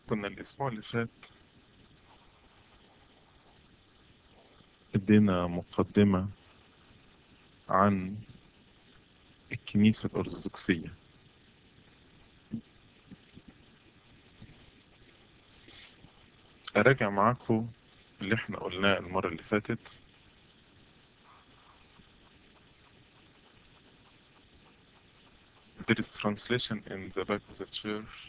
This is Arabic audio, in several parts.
كنا الأسبوع اللي فات ادينا مقدمة عن الكنيسة الأرثوذكسية. أراجع معاكم اللي احنا قلناه المرة اللي فاتت. There is translation in the back of the church.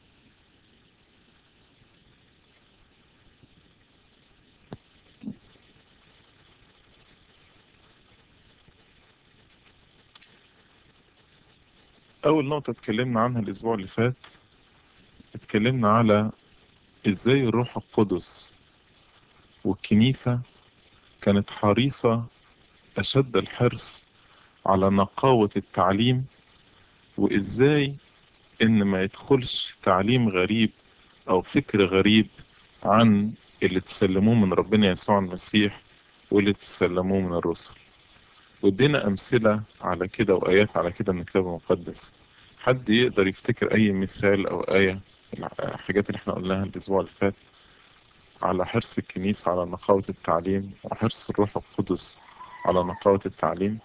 أول نقطة اتكلمنا عنها الأسبوع اللي فات، اتكلمنا على إزاي الروح القدس والكنيسة كانت حريصة أشد الحرص على نقاوة التعليم، وإزاي إن ما يدخلش تعليم غريب أو فكر غريب عن اللي تسلموه من ربنا يسوع المسيح واللي تسلموه من الرسل. وادينا أمثلة على كده وآيات على كده من الكتاب المقدس. حد يقدر يفتكر أي مثال أو آية الحاجات اللي احنا قلناها الأسبوع اللي فات على حرص الكنيسة على نقاوة التعليم وحرص الروح القدس على نقاوة التعليم؟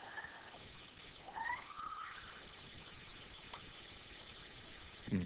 م.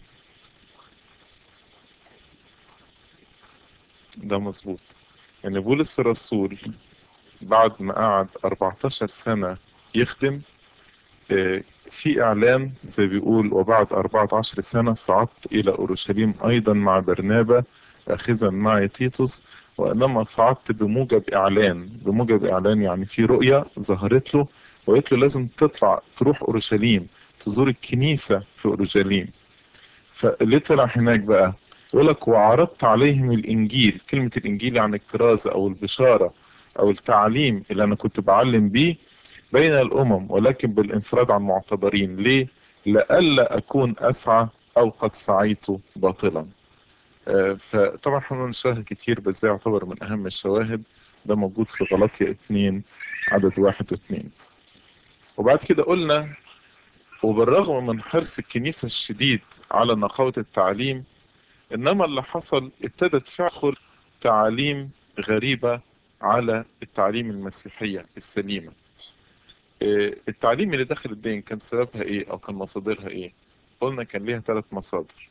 ده مظبوط. يعني بولس الرسول بعد ما قعد 14 سنة يخدم، في إعلان زي بيقول: وبعد 14 سنة صعدت إلى أورشليم أيضا مع برنابا أخذا معي تيتوس، وإنما صعدت بموجب إعلان يعني في رؤية ظهرت له وقالت له لازم تطلع تروح أورشليم تزور الكنيسة في أورشليم. فاللي طلع هناك بقى يقول لك: وعرضت عليهم الإنجيل. كلمة الإنجيل يعني الكرازة أو البشارة أو التعليم اللي أنا كنت بعلم بيه بين الأمم، ولكن بالانفراد عن معتبرين. ليه؟ لئلا أكون أسعى أو قد سعيت باطلا. فطبعا احنا بنشاهد كتير، بس ده يعتبر من أهم الشواهد. ده موجود في غلاطيا 2 عدد 1 و2. وبعد كده قلنا: وبالرغم من حرص الكنيسة الشديد على نقاوة التعليم، إنما اللي حصل ابتدت تدخل تعاليم غريبة على التعليم المسيحية السليمة. التعليم اللي داخل الدين كان سببها ايه او كان مصادرها ايه؟ قلنا كان ليها 3 مصادر: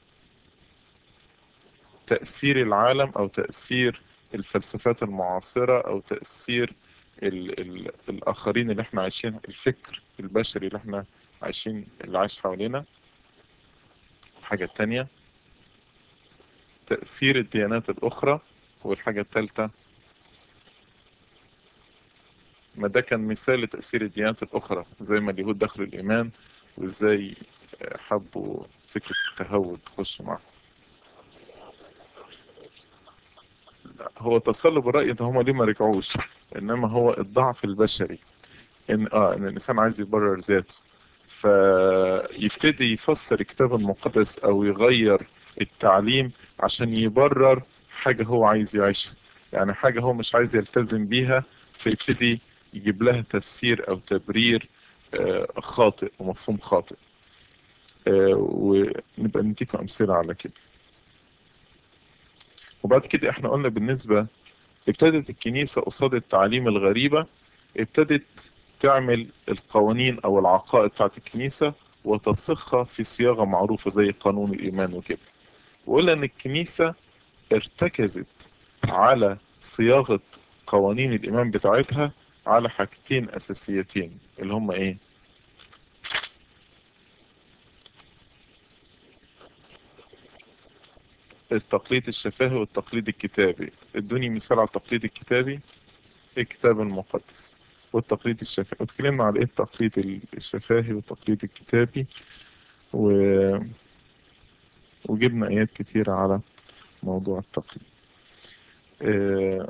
تأثير العالم او تأثير الفلسفات المعاصرة او تأثير ال الاخرين اللي احنا عايشين، الفكر البشري اللي احنا عايشين اللي عايش حوالينا. الحاجة التانية تأثير الديانات الاخرى. والحاجة التالتة، ما ده كان مثال لتأثير الديانات الاخرى، زي ما اليهود دخلوا الايمان وازاي حبوا فكرة التهود تخش معاهم. هو تصلب الرأي ده هما ليه ما رجعوش، انما هو الضعف البشري، ان الانسان عايز يبرر ذاته، فيبتدي يفسر الكتاب المقدس او يغير التعليم عشان يبرر حاجة هو عايز يعيشها. يعني حاجة هو مش عايز يلتزم بيها، فيبتدي يجيب لها تفسير او تبرير خاطئ ومفهوم خاطئ. ونبقى نديكم امثلة على كده. وبعد كده احنا قلنا بالنسبة ابتدت الكنيسة قصاد التعاليم الغريبة، ابتدت تعمل القوانين أو العقائد بتاعت الكنيسة وتصيغها في صياغة معروفة زي قانون الإيمان وكده. وقلنا إن الكنيسة ارتكزت على صياغة قوانين الإيمان بتاعتها على حاجتين أساسيتين، اللي هم إيه؟ التقليد الشفاهي والتقليد الكتابي. ادوني مثال على التقليد الكتابي. الكتاب المقدس. والتقليد الشفاهي، واتكلمنا على ايه التقليد الشفاهي والتقليد الكتابي و... وجبنا ايات كتيرة على موضوع التقليد. اه,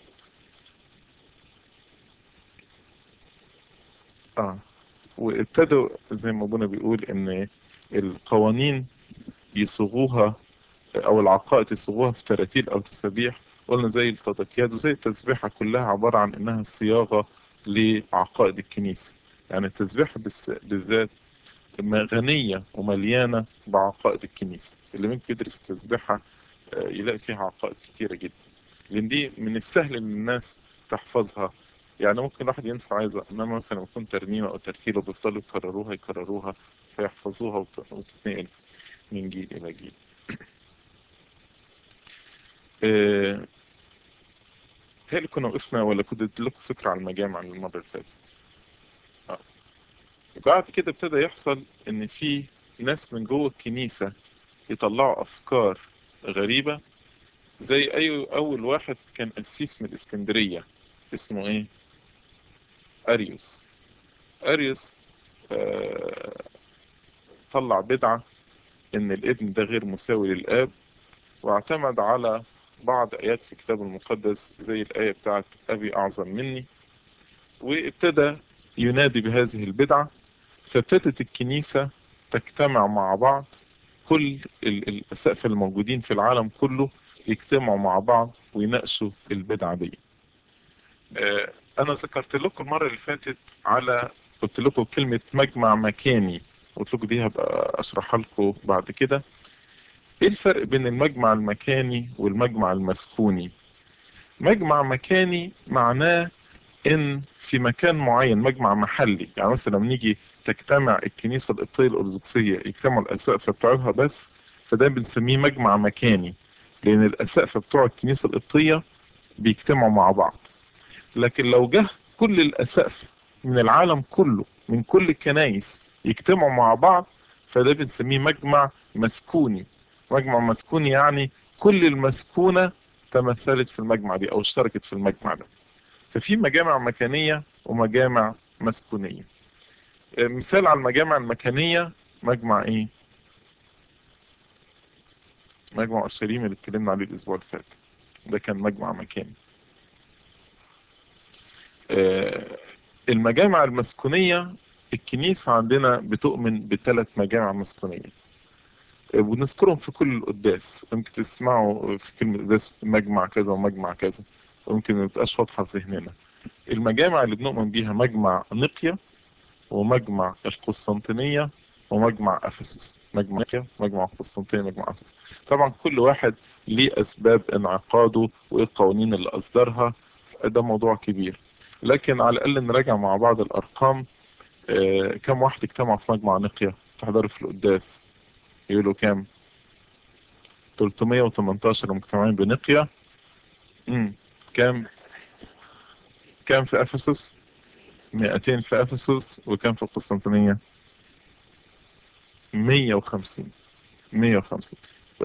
آه. وابتدوا زي ما ابونا بيقول ان القوانين يصوغوها او العقائد يصوغوها في تراتيل او تسابيح. قلنا زي التضكيات وزي التسبيحة كلها عبارة عن انها صياغة لعقائد الكنيسة. يعني التسبيحة بالذات غنية ومليانة بعقائد الكنيسة. اللي ممكن يدرس تسبيحة يلاقي فيها عقائد كتيرة جدا، لأن دي من السهل إن الناس تحفظها. يعني ممكن الواحد ينسى عايزة، إنما مثلا يكون ترنيمة أو ترتيلة بيفضلوا يكرروها يكرروها فيحفظوها وتتنقل من جيل إلى جيل. تالي كنا وقفنا ولا كنت اديت لكم فكرة عن المجامع المرة اللي فاتت؟ بعد كده ابتدى يحصل إن في ناس من جوه الكنيسة يطلعوا أفكار غريبة، زي أول واحد كان قسيس من الإسكندرية اسمه إيه؟ أريوس. أريوس آه، طلع بدعة إن الابن ده غير مساوي للآب، واعتمد على بعض آيات في الكتاب المقدس زي الآية بتاعت أبي أعظم مني، وابتدى ينادي بهذه البدعة. فابتدت الكنيسة تجتمع مع بعض، كل الأسقفة الموجودين في العالم كله يجتمعوا مع بعض ويناقشوا البدعة دي. أنا ذكرت لكم المرة اللي فاتت قلت لكم كلمة مجمع مكاني، قلت لكم دي هبقى أشرحها لكم بعد كده. إيه الفرق بين المجمع المكاني والمجمع المسكوني؟ مجمع مكاني معناه إن في مكان معين، مجمع محلي. يعني مثلا لما نيجي تجتمع الكنيسة القبطية الأرثوذكسية يجتمعوا الأسقفة بتوعها بس، فده بنسميه مجمع مكاني، لأن الأسقفة بتوع الكنيسة القبطية بيجتمعوا مع بعض. لكن لو جه كل الأسقفة من العالم كله من كل الكنايس يجتمعوا مع بعض، فده بنسميه مجمع مسكوني. مجمع مسكوني يعني كل المسكونة تمثلت في المجمع دي أو اشتركت في المجمع ده. ففي مجامع مكانية ومجامع مسكونية. مثال على المجامع المكانية، مجمع ايه؟ مجمع اورشليم اللي اتكلمنا عليه الاسبوع اللي فات، ده كان مجمع مكاني. المجامع المسكونية، الكنيسة عندنا بتؤمن بثلاث مجامع مسكونية، ونذكرهم في كل القداس. ممكن تسمعوا في كلمة قداس مجمع كذا ومجمع كذا، وممكن ما تبقاش واضحة في ذهننا. المجامع اللي بنؤمن بيها مجمع نقيا، ومجمع القسطنطينية، ومجمع أفسس. مجمع نقيا، مجمع القسطنطينية، مجمع أفسس. طبعا كل واحد ليه أسباب انعقاده وإيه القوانين اللي أصدرها، ده موضوع كبير. لكن على الأقل نراجع مع بعض الأرقام. كم واحد اجتمع في مجمع نقيا تحضروا في القداس؟ يقولوا كام؟ 318 مجتمعين بنقيا. كام كام في أفسس؟ 200 في أفسس. وكام في القسطنطينية؟ 150. 150. يبقى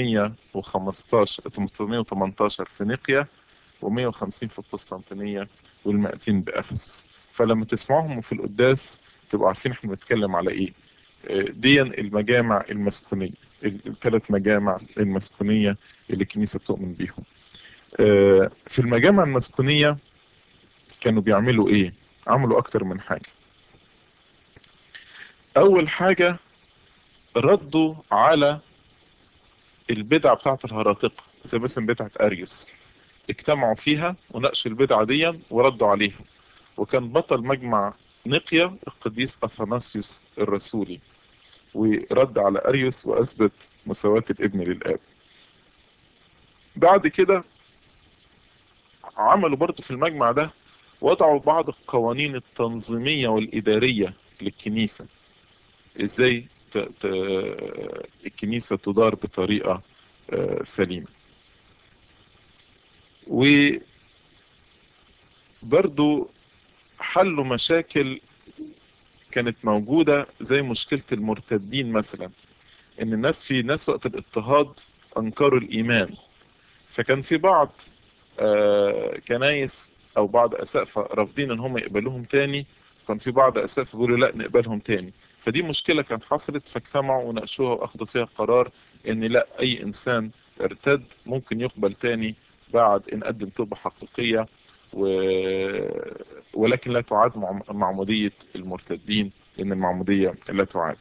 318 في نقيا، و150 في القسطنطينية، وال200 بأفسس. فلما تسمعهم في القداس تبقوا عارفين احنا بنتكلم على ايه. دي المجامع المسكونية، الثلاث مجامع المسكونية اللي الكنيسة بتؤمن بيهم. في المجامع المسكونية كانوا بيعملوا ايه؟ عملوا اكتر من حاجة. اول حاجة ردوا على البدع بتاعت الهراطقة، زي مثلا بدعة اريوس. اجتمعوا فيها وناقشوا البدعة دي وردوا عليها. وكان بطل مجمع نقيا القديس اثناسيوس الرسولي، ورد على اريوس واثبت مساواة الابن للاب. بعد كده عملوا برضو في المجمع ده، وضعوا بعض القوانين التنظيمية والإدارية للكنيسة، ازاي الكنيسة تدار بطريقة سليمة. وبرضو حلوا مشاكل كانت موجودة، زي مشكلة المرتدين مثلا، ان في ناس وقت الاضطهاد انكروا الايمان. فكان في بعض كنايس او بعض اسقفة رافضين ان هم يقبلوهم تاني، كان في بعض اسقفة بيقولوا لا نقبلهم تاني. فدي مشكلة كانت حصلت، فاجتمعوا وناقشوها واخدوا فيها قرار ان لا، اي انسان ارتد ممكن يقبل تاني بعد ان قدم توبة حقيقية، و... ولكن لا تعاد معمودية المرتدين، لان المعمودية لا تعاد.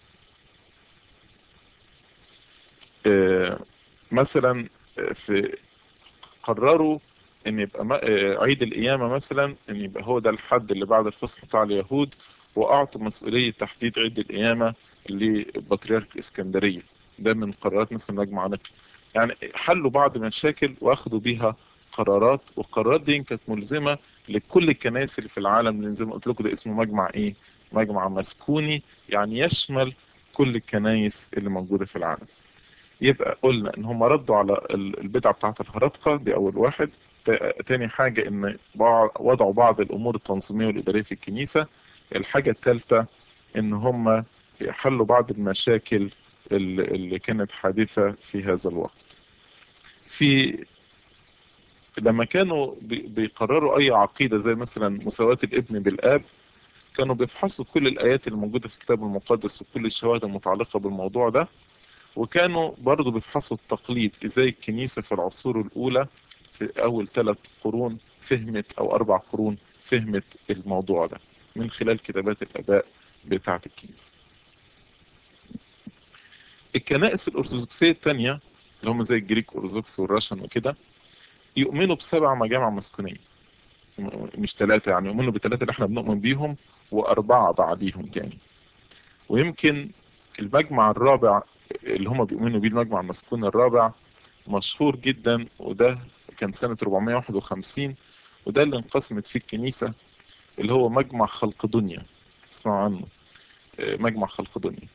مثلا في قرروا ان يبقى عيد القيامة مثلا ان يبقى هو ده الحد اللي بعد الفصح بتاع اليهود، واعطوا مسؤولية تحديد عيد القيامة لبطريرك اسكندرية. ده من قرارات مثلا مجمع نقي. يعني حلوا بعض المشاكل واخدوا بيها قرارات، والقرارات دي كانت ملزمة لكل الكنائس اللي في العالم، لان زي ما قلت لكم ده اسمه مجمع ايه؟ مجمع مسكوني، يعني يشمل كل الكنائس اللي موجودة في العالم. يبقى قلنا ان هم ردوا على البدعة بتاعت الهرطقة دي اول واحد. تاني حاجة ان وضعوا بعض الامور التنظيمية والادارية في الكنيسة. الحاجة الثالثة ان هم حلوا بعض المشاكل اللي كانت حادثة في هذا الوقت. في لما كانوا بيقرروا اي عقيدة زي مثلا مساواة الابن بالاب، كانوا بيفحصوا كل الايات اللي موجودة في الكتاب المقدس وكل الشواهد المتعلقة بالموضوع ده. وكانوا برضو بيفحصوا التقليد، ازاي الكنيسة في العصور الاولى في اول 3 قرون فهمت، او 4 قرون فهمت الموضوع ده من خلال كتابات الاباء بتاعة الكنيسة. الكنائس الارثوذكسية التانية اللي هم زي الجريك ارثوذكس والراشن وكده، يؤمنوا ب7 مجامع مسكونية، مش 3، يعني يؤمنوا ب3 اللي احنا بنؤمن بيهم و4 بعديهم تاني. ويمكن المجمع الرابع اللي هم بيؤمنوا بيه، المجمع المسكون الرابع، مشهور جدا، وده كان سنة 451، وده اللي انقسمت فيه الكنيسة، اللي هو مجمع خلقدونيا. تسمعوا عنه؟ مجمع خلقدونيا.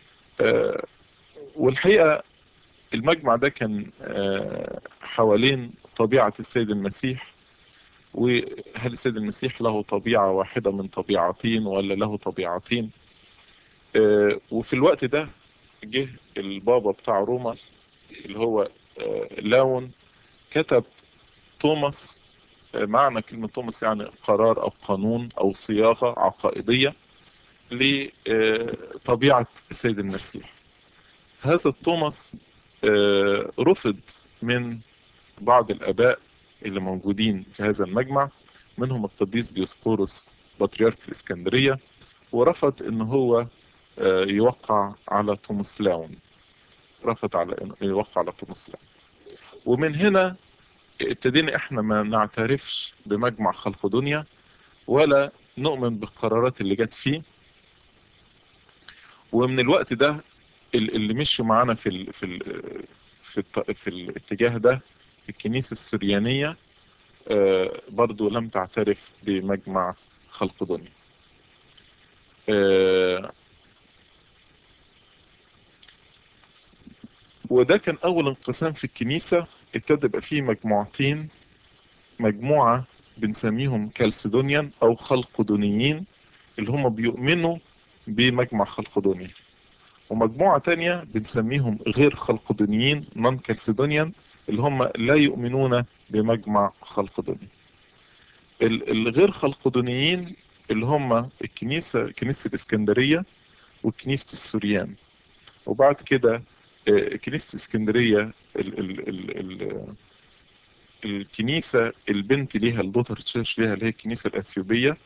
والحقيقة المجمع ده كان حوالين طبيعة السيد المسيح، وهل السيد المسيح له طبيعة واحدة من طبيعتين ولا له طبيعتين. وفي الوقت ده جه البابا بتاع روما اللي هو لاون، كتب توماس. معنى كلمة توماس يعني قرار أو قانون أو صياغة عقائدية لطبيعة السيد المسيح. هذا التوماس رفض من بعض الآباء اللي موجودين في هذا المجمع، منهم القديس ديوسقورس بطريرك الإسكندرية، ورفض إن هو يوقع على توماس لاون، رفض على إنه يوقع على توماس لاون. ومن هنا ابتدينا احنا ما نعترفش بمجمع خلقدونيا ولا نؤمن بالقرارات اللي جت فيه. ومن الوقت ده اللي مشوا معانا في الاتجاه ده الكنيسة السريانية برضو لم تعترف بمجمع خلقدونيا. وده كان أول انقسام في الكنيسة. ابتدى يبقى فيه مجموعتين، مجموعة بنسميهم كالسيدونيان أو خلقدونيين اللي هم بيؤمنوا بمجمع خلقدونيا، ومجموعة تانية بنسميهم غير خلقدونيين نون كالسيدونيان اللي هم لا يؤمنون بمجمع خلقدونيا. الغير خلقدونيين اللي هم كنيسة الإسكندرية وكنيسة السوريان. وبعد كده كنيسة اسكندرية الكنيسة البنت ليها الدوتر تشيرش ليها اللي هي الكنيسة الأثيوبية،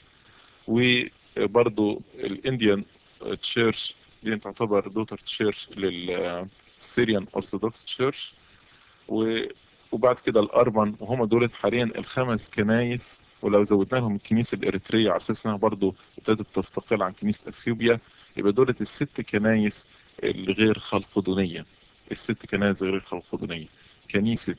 وبرضو الانديان تشيرش دي تعتبر دوتر تشيرش للسيريان أرثوذكس تشيرش. وبعد كده الأرمن، وهم دول حاليا ال5 كنايس. ولو زودنا لهم الكنيسة الإريترية على أساس إنها برضو ابتدت تستقل عن كنيسة أثيوبيا، يبقى دول ال6 كنايس الغير خلقدونية. ال6 كنايس غير خلقدونية: كنيسة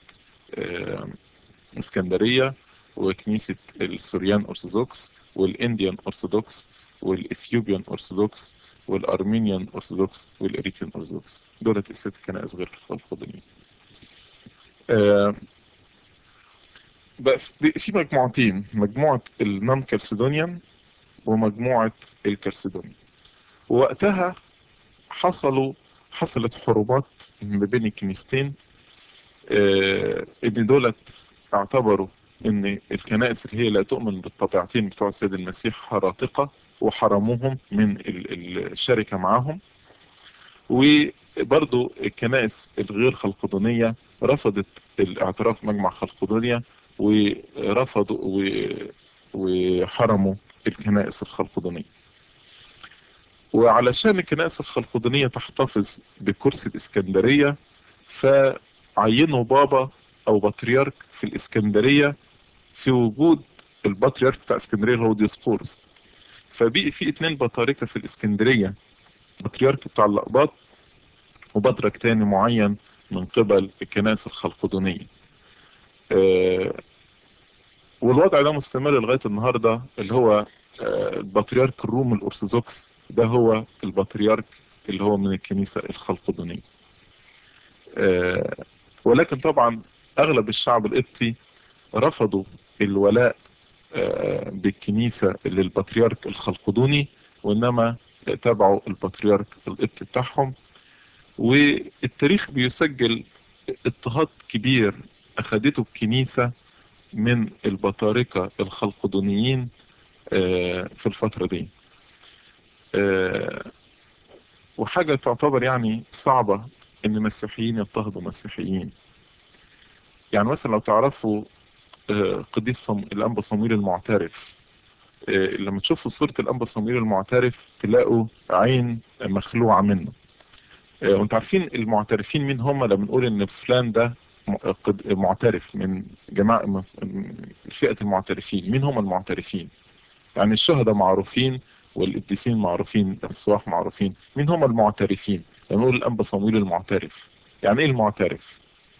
اسكندرية، وكنيسة السوريان أرثوذكس، والإنديان أرثوذكس، والإثيوبيان أرثوذكس، والأرمينيان أرثوذكس، والإريتريان أرثوذكس. دولت ال6 كنائس غير خلقدونية. بقى في مجموعتين: مجموعة النون كالسيدونيان ومجموعة الكالسيدونيان. ووقتها حصلت حروبات ما بين الكنيستين. ان دولت اعتبروا ان الكنائس اللي هي لا تؤمن بالطبيعتين بتوع السيد المسيح هراطقة، وحرموهم من الشركة معهم. وبرضو الكنائس الغير خلقدونية رفضت الاعتراف مجمع خلقدونيا، ورفضوا وحرموا الكنائس الخلقدونية. وعلشان الكنائس الخلقدونية تحتفظ بكرسي الإسكندرية، فعينوا بابا أو بطريرك في الإسكندرية في وجود البطريرك بتاع اسكندرية اللي هو ديوسقورس. فبقي في 2 بطاركة في الإسكندرية: بطريرك بتاع الأقباط، وبطرك تاني معين من قبل الكنائس الخلقدونية. والوضع ده مستمر لغاية النهاردة، اللي هو البطريرك الروم الأرثوذكس ده هو البطريرك اللي هو من الكنيسة الخلقدونية. ولكن طبعا أغلب الشعب القبطي رفضوا الولاء بالكنيسة للبطريرك الخلقدوني، وإنما تبعوا البطريرك القبطي بتاعهم. والتاريخ بيسجل اضطهاد كبير أخدته الكنيسة من البطاركة الخلقدونيين في الفترة دي. وحاجة تعتبر يعني صعبة إن مسيحيين يضطهدوا مسيحيين. يعني مثلا لو تعرفوا قديس الأنبا صمويل المعترف، لما تشوفوا صورة الأنبا صمويل المعترف تلاقوا عين مخلوعة منه. وانتوا عارفين المعترفين مين هم؟ لما نقول ان فلان ده معترف من جماعة من فئة المعترفين، مين هم المعترفين؟ يعني الشهداء معروفين والقديسين معروفين، السواح معروفين، مين هم المعترفين؟ لما نقول الأنبا صمويل المعترف، يعني ايه المعترف؟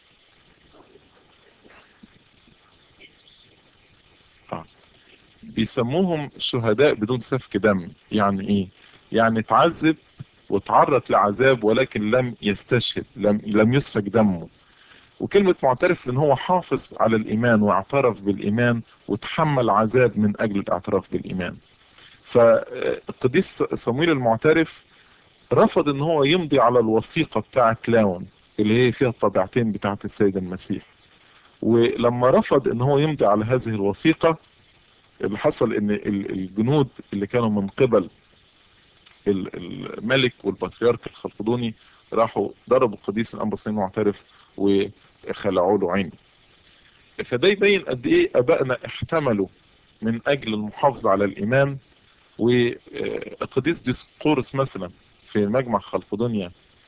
بيسموهم شهداء بدون سفك دم. يعني ايه؟ يعني تعذب وتعرض لعذاب ولكن لم يستشهد، لم يسفك دمه. وكلمة معترف ان هو حافظ على الايمان واعترف بالايمان وتحمل عذاب من اجل الاعتراف بالايمان. فالقديس صمويل المعترف رفض ان هو يمضي على الوثيقة بتاعة لاون اللي هي فيها الطبيعتين بتاعة السيد المسيح. ولما رفض ان هو يمضي على هذه الوثيقة، اللي حصل ان الجنود اللي كانوا من قبل الملك والبطريرك الخلقدوني راحوا ضربوا القديس الانبا صمويل المعترف وخلعوا له عينه. فده يبين قد ايه ابائنا احتملوا من اجل المحافظة على الايمان. والقديس ديسقورس مثلا في مجمع خلقدونيا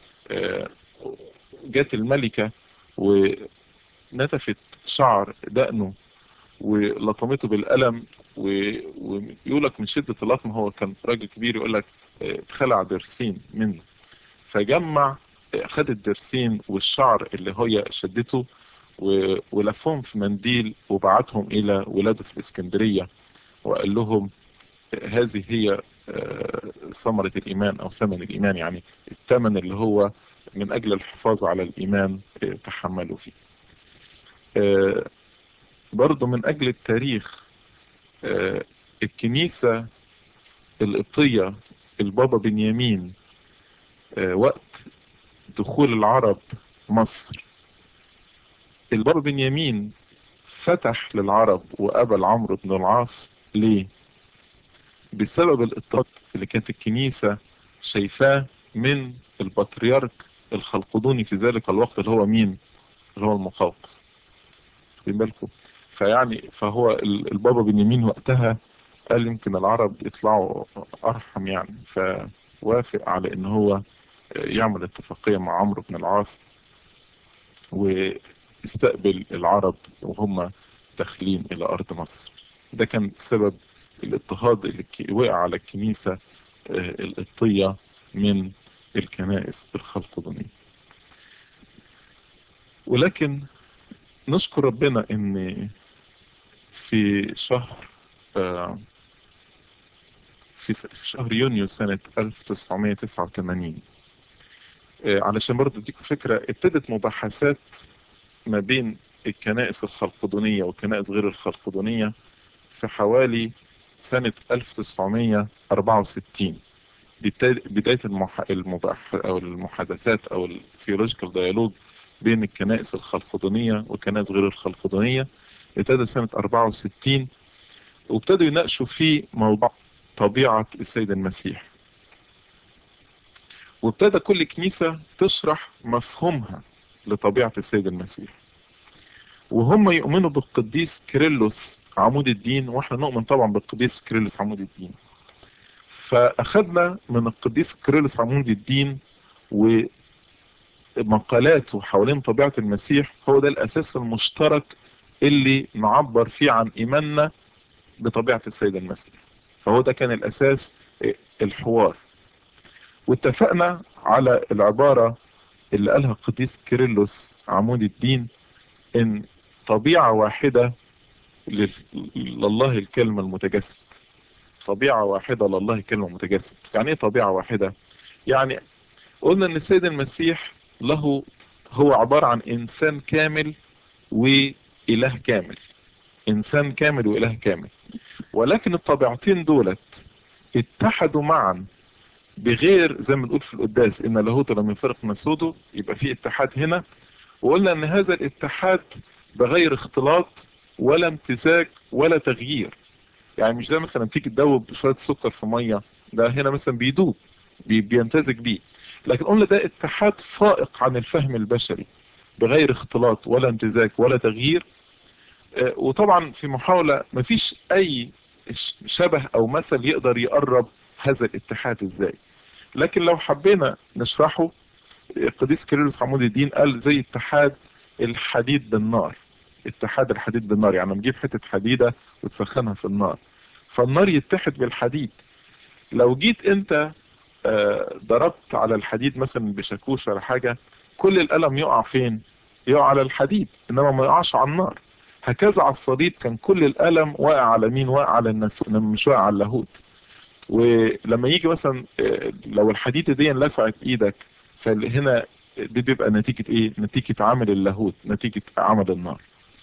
جات الملكة ونتفت شعر دقنه ولطمته بالقلم، ويقول لك من شدة اللطم، هو كان راجل كبير، يقول لك اتخلع ضرسين منه. فجمع خد الضرسين والشعر اللي هي شدته ولفهم في منديل وبعتهم الى ولاده في الاسكندرية، وقال لهم هذه هي ثمرة الايمان او ثمن الايمان، يعني الثمن اللي هو من اجل الحفاظ على الايمان تحملوا فيه. برضو من اجل التاريخ، الكنيسة القبطية، البابا بنيامين وقت دخول العرب مصر، البابا بنيامين فتح للعرب وقبل عمرو بن العاص. ليه؟ بسبب الاضطهاد اللي كانت الكنيسة شايفاه من البطريرك الخلقدوني في ذلك الوقت، اللي هو مين؟ اللي هو المقوقس. خدين بالكم؟ فهو البابا بنيامين وقتها قال يمكن العرب يطلعوا ارحم يعني، فوافق على ان هو يعمل اتفاقية مع عمرو بن العاص ويستقبل العرب وهم داخلين الى ارض مصر. ده كان سبب الاضطهاد اللي وقع على الكنيسة القبطية من الكنائس الخلقدونية. ولكن نشكر ربنا ان في شهر في شهر يونيو سنة 1989، علشان برضه اديكم فكرة، ابتدت مباحثات ما بين الكنائس الخلقدونية والكنائس غير الخلقدونية في حوالي سنة 1964. بداية أو المحادثات أو الثيولوجيكال ديالوج بين الكنائس الخلقدونية والكنائس غير الخلقدونية ابتدى سنة 64، وابتدوا يناقشوا في موضوع طبيعة السيد المسيح. وابتدى كل كنيسة تشرح مفهومها لطبيعة السيد المسيح. وهم يؤمنوا بالقديس كيرلس عمود الدين، واحنا نؤمن طبعا بالقديس كيرلس عمود الدين. فأخذنا من القديس كيرلس عمود الدين ومقالاته حوالين طبيعة المسيح، هو ده الأساس المشترك اللي نعبر فيه عن إيماننا بطبيعة السيد المسيح. فهو ده كان الأساس الحوار. واتفقنا على العبارة اللي قالها القديس كيرلس عمود الدين، ان طبيعة واحدة لله الكلمة المتجسد. طبيعة واحدة لله الكلمة المتجسد. يعني ايه طبيعة واحدة؟ يعني قلنا ان السيد المسيح هو عبارة عن انسان كامل واله كامل. انسان كامل واله كامل، ولكن الطبيعتين دولت اتحدوا معا بغير، زي ما نقول في القداس ان لاهوت لم يفرق نسوده، يبقى في اتحاد هنا. وقلنا ان هذا الاتحاد بغير اختلاط ولا امتزاج ولا تغيير. يعني مش زي مثلا تيجي تدوب شويه سكر في ميه، ده هنا مثلا بيدوب، بيمتزج بيه. لكن قلنا ده اتحاد فائق عن الفهم البشري، بغير اختلاط ولا امتزاج ولا تغيير. وطبعا في محاولة مفيش اي شبه او مثل يقدر يقرب هذا الاتحاد ازاي. لكن لو حبينا نشرحه، القديس كيرلس عمود الدين قال زي اتحاد الحديد بالنار. اتحاد الحديد بالنار، يعني نجيب حتة حديدة وتسخنها في النار، فالنار يتحد بالحديد. لو جيت انت ضربت على الحديد مثلا بشاكوش ولا حاجة، كل القلم يقع فين؟ يقع على الحديد، انما ما يقعش على النار. هكذا على الصليب كان كل القلم واقع على مين؟ واقع على الناس، مش واقع على اللاهوت. ولما يجي مثلا لو الحديدة دي لسعت ايدك، فهنا دي بيبقى نتيجة ايه؟ نتيجة عمل اللاهوت، نتيجة عمل النار.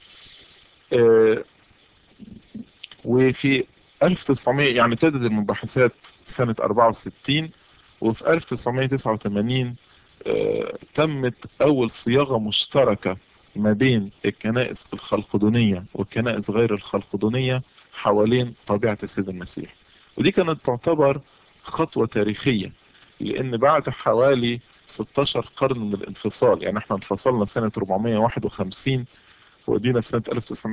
وفي 1900 يعني ابتدت المباحثات سنة 64، وفي 1989 تمت أول صياغة مشتركة ما بين الكنائس الخلقدونية والكنائس غير الخلقدونية حوالين طبيعة السيد المسيح. ودي كانت تعتبر خطوة تاريخية، لأن بعد حوالي 16 قرن من الانفصال، يعني احنا انفصلنا سنة 451 ودينا في سنة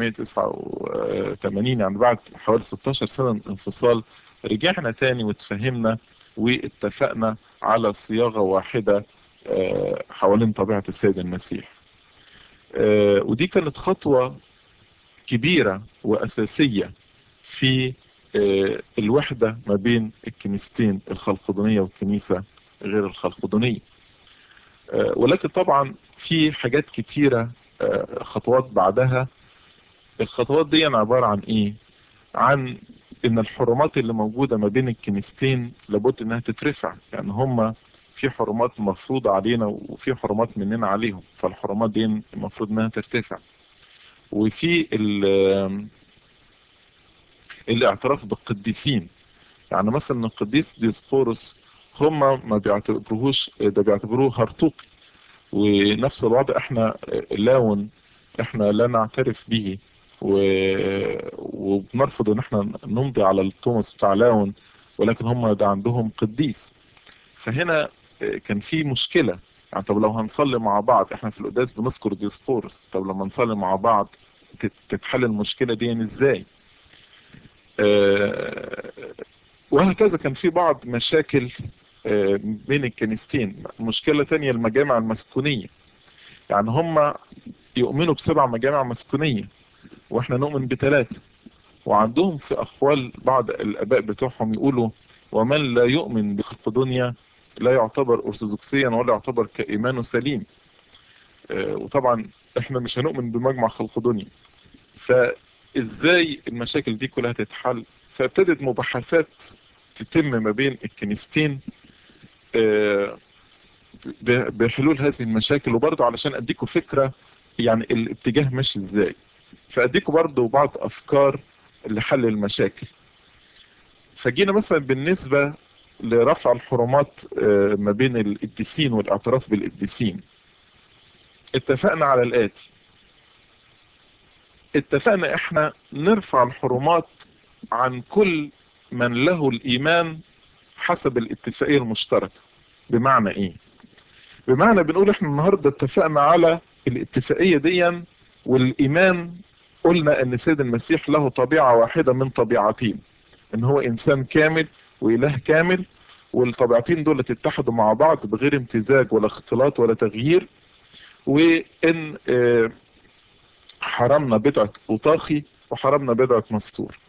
1989، يعني بعد حوالي 16 سنة من انفصال رجعنا تاني واتفهمنا واتفقنا على صياغة واحدة حوالين طبيعة السيد المسيح. ودي كانت خطوة كبيرة وأساسية في الوحدة ما بين الكنيستين الخلقدونية والكنيسة غير الخلقدونية. ولكن طبعا في حاجات كتيرة خطوات بعدها. الخطوات دي عبارة عن ايه؟ عن ان الحرمات اللي موجودة ما بين الكنيستين لابد انها تترفع. يعني هما في حرمات مفروضة علينا وفي حرمات مننا عليهم، فالحرمات دي المفروض انها ترتفع. وفي الاعتراف بالقديسين. يعني مثلا القديس ديسقورس هما ما بيعتبروهوش ده، بيعتبروه هرطوقي. ونفس الوضع احنا لاون احنا لا نعترف به، وبنرفض ان احنا نمضي على التوماس بتاع لاون، ولكن هم ده عندهم قديس. فهنا كان في مشكلة. يعني طب لو هنصلي مع بعض، احنا في القداس بنذكر ديسقورس، طب لما نصلي مع بعض تتحل المشكلة دي ازاي؟ وهكذا كان في بعض مشاكل بين الكنيستين. مشكلة تانية المجامع المسكونية. يعني هم يؤمنوا ب7 مجامع مسكونية واحنا نؤمن ب3. وعندهم في أقوال بعض الآباء بتوعهم يقولوا ومن لا يؤمن بخلقدونيا لا يعتبر أرثوذكسيا ولا يعتبر كإيمانه سليم. وطبعا احنا مش هنؤمن بمجمع خلقدونيا. فإزاي المشاكل دي كلها تتحل؟ فابتدت مباحثات تتم ما بين الكنيستين بحلول هذه المشاكل. وبرضه علشان أديكم فكرة يعني الاتجاه ماشي ازاي، فأديكم برضه بعض أفكار لحل المشاكل. فجينا مثلا بالنسبة لرفع الحرمات ما بين القديسين والاعتراف بالقديسين، اتفقنا على الآتي. اتفقنا احنا نرفع الحرمات عن كل من له الإيمان حسب الاتفاقية المشتركة. بمعنى ايه؟ بمعنى بنقول احنا النهاردة اتفقنا على الاتفاقية دي والإيمان. قلنا ان سيد المسيح له طبيعة واحدة من طبيعتين، ان هو انسان كامل واله كامل، والطبيعتين دول اتحدوا مع بعض بغير امتزاج ولا اختلاط ولا تغيير. وان حرمنا بدعة أوطاخي وحرمنا بدعة نسطور.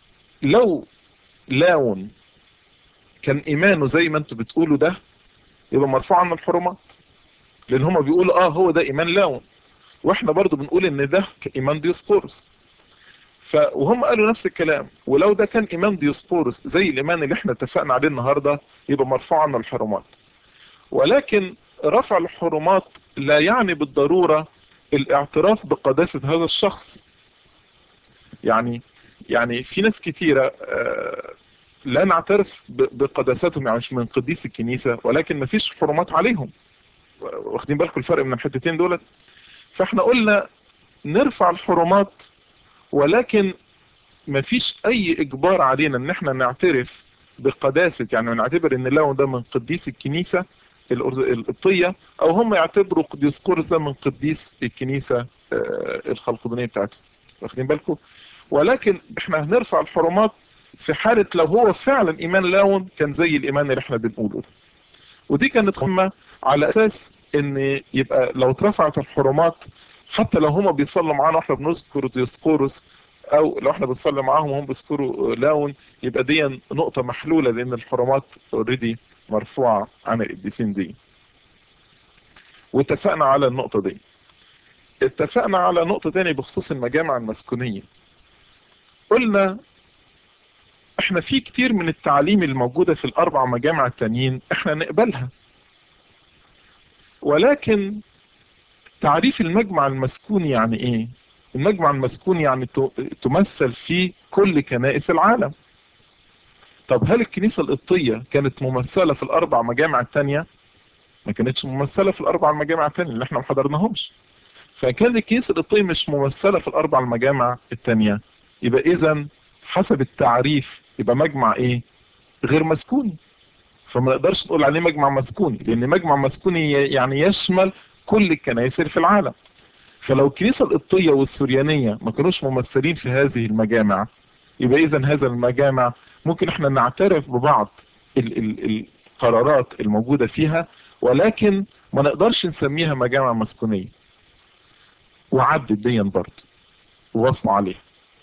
فلو لاون كان ايمانه زي ما انتوا بتقولوا ده، يبقى مرفوع عنه الحرمات، لان هم بيقولوا هو ده ايمان لاون، واحنا برضو بنقول ان ده ايمان ديوسقورس. وهم قالوا نفس الكلام، ولو ده كان ايمان ديوسقورس زي الايمان اللي احنا اتفقنا عليه النهارده يبقى مرفوع عنه الحرمات. ولكن رفع الحرمات لا يعني بالضرورة الاعتراف بقداسة هذا الشخص. يعني في ناس كتيرة لا نعترف بقداستهم، يعني مش من قديس الكنيسة ولكن ما فيش حرمات عليهم. واخدين بالكم الفرق من الحتتين دولت؟ فاحنا قلنا نرفع الحرمات، ولكن ما فيش اي اجبار علينا ان احنا نعترف بقداسة، يعني نعتبر ان لو ده من قديس الكنيسة القبطية، او هم يعتبروا قديس قرص ده من قديس الكنيسة الخلقدونية بتاعتهم. واخدين بالكم؟ ولكن احنا هنرفع الحرمات في حالة لو هو فعلا ايمان لاون كان زي الايمان اللي احنا بنقوله ده. ودي كانت قمة على اساس ان يبقى لو اترفعت الحرمات حتى لو هما بيصلوا معانا واحنا بنذكر ديسقورس، او لو احنا بنصلي معاهم وهم بيذكروا لاون، يبقى دي نقطة محلولة لان الحرمات اوريدي مرفوعة عن القديسين دي. واتفقنا على النقطة دي. اتفقنا على نقطة تاني بخصوص المجامع المسكونية. قلنا احنا في كتير من التعليم الموجودة في الاربع مجامع التانيين احنا نقبلها، ولكن تعريف المجمع المسكون يعني ايه؟ المجمع المسكون يعني تمثل فيه كل كنائس العالم. طب هل الكنيسة القبطية كانت ممثلة في الاربع مجامع التانية؟ ما كانتش ممثلة في الاربع مجامع التانية اللي احنا ما حضرناهمش. فكان الكنيسة القبطية مش ممثلة في الاربع المجامع التانية، يبقى اذا حسب التعريف يبقى مجمع ايه؟ غير مسكوني. فما نقدرش نقول عليه مجمع مسكوني، لان مجمع مسكوني يعني يشمل كل الكنائس اللي في العالم. فلو الكنيسة القبطية والسريانية ما كانوش ممثلين في هذه المجامع، يبقى اذا هذا المجامع ممكن احنا نعترف ببعض القرارات الموجودة فيها، ولكن ما نقدرش نسميها مجامع مسكونية. وعدت ديا برضه ووافقوا عليها.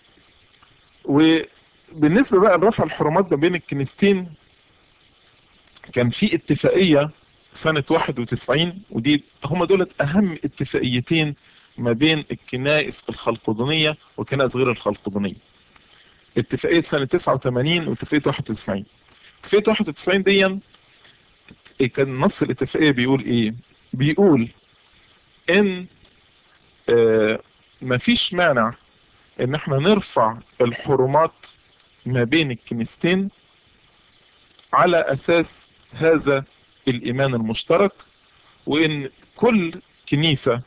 وبالنسبة بقى لرفع الحرمات ما بين الكنيستين، كان في اتفاقية سنة 91، ودي هم دولت أهم اتفاقيتين ما بين الكنائس الخلقدونية والكنائس غير الخلقدونية. اتفاقية سنة 89 واتفاقية 91. اتفاقية 91 دي كان نص الاتفاقية بيقول ايه؟ بيقول ان مفيش مانع ان احنا نرفع الحرمات ما بين الكنيستين على اساس هذا الايمان المشترك، وان كل كنيسة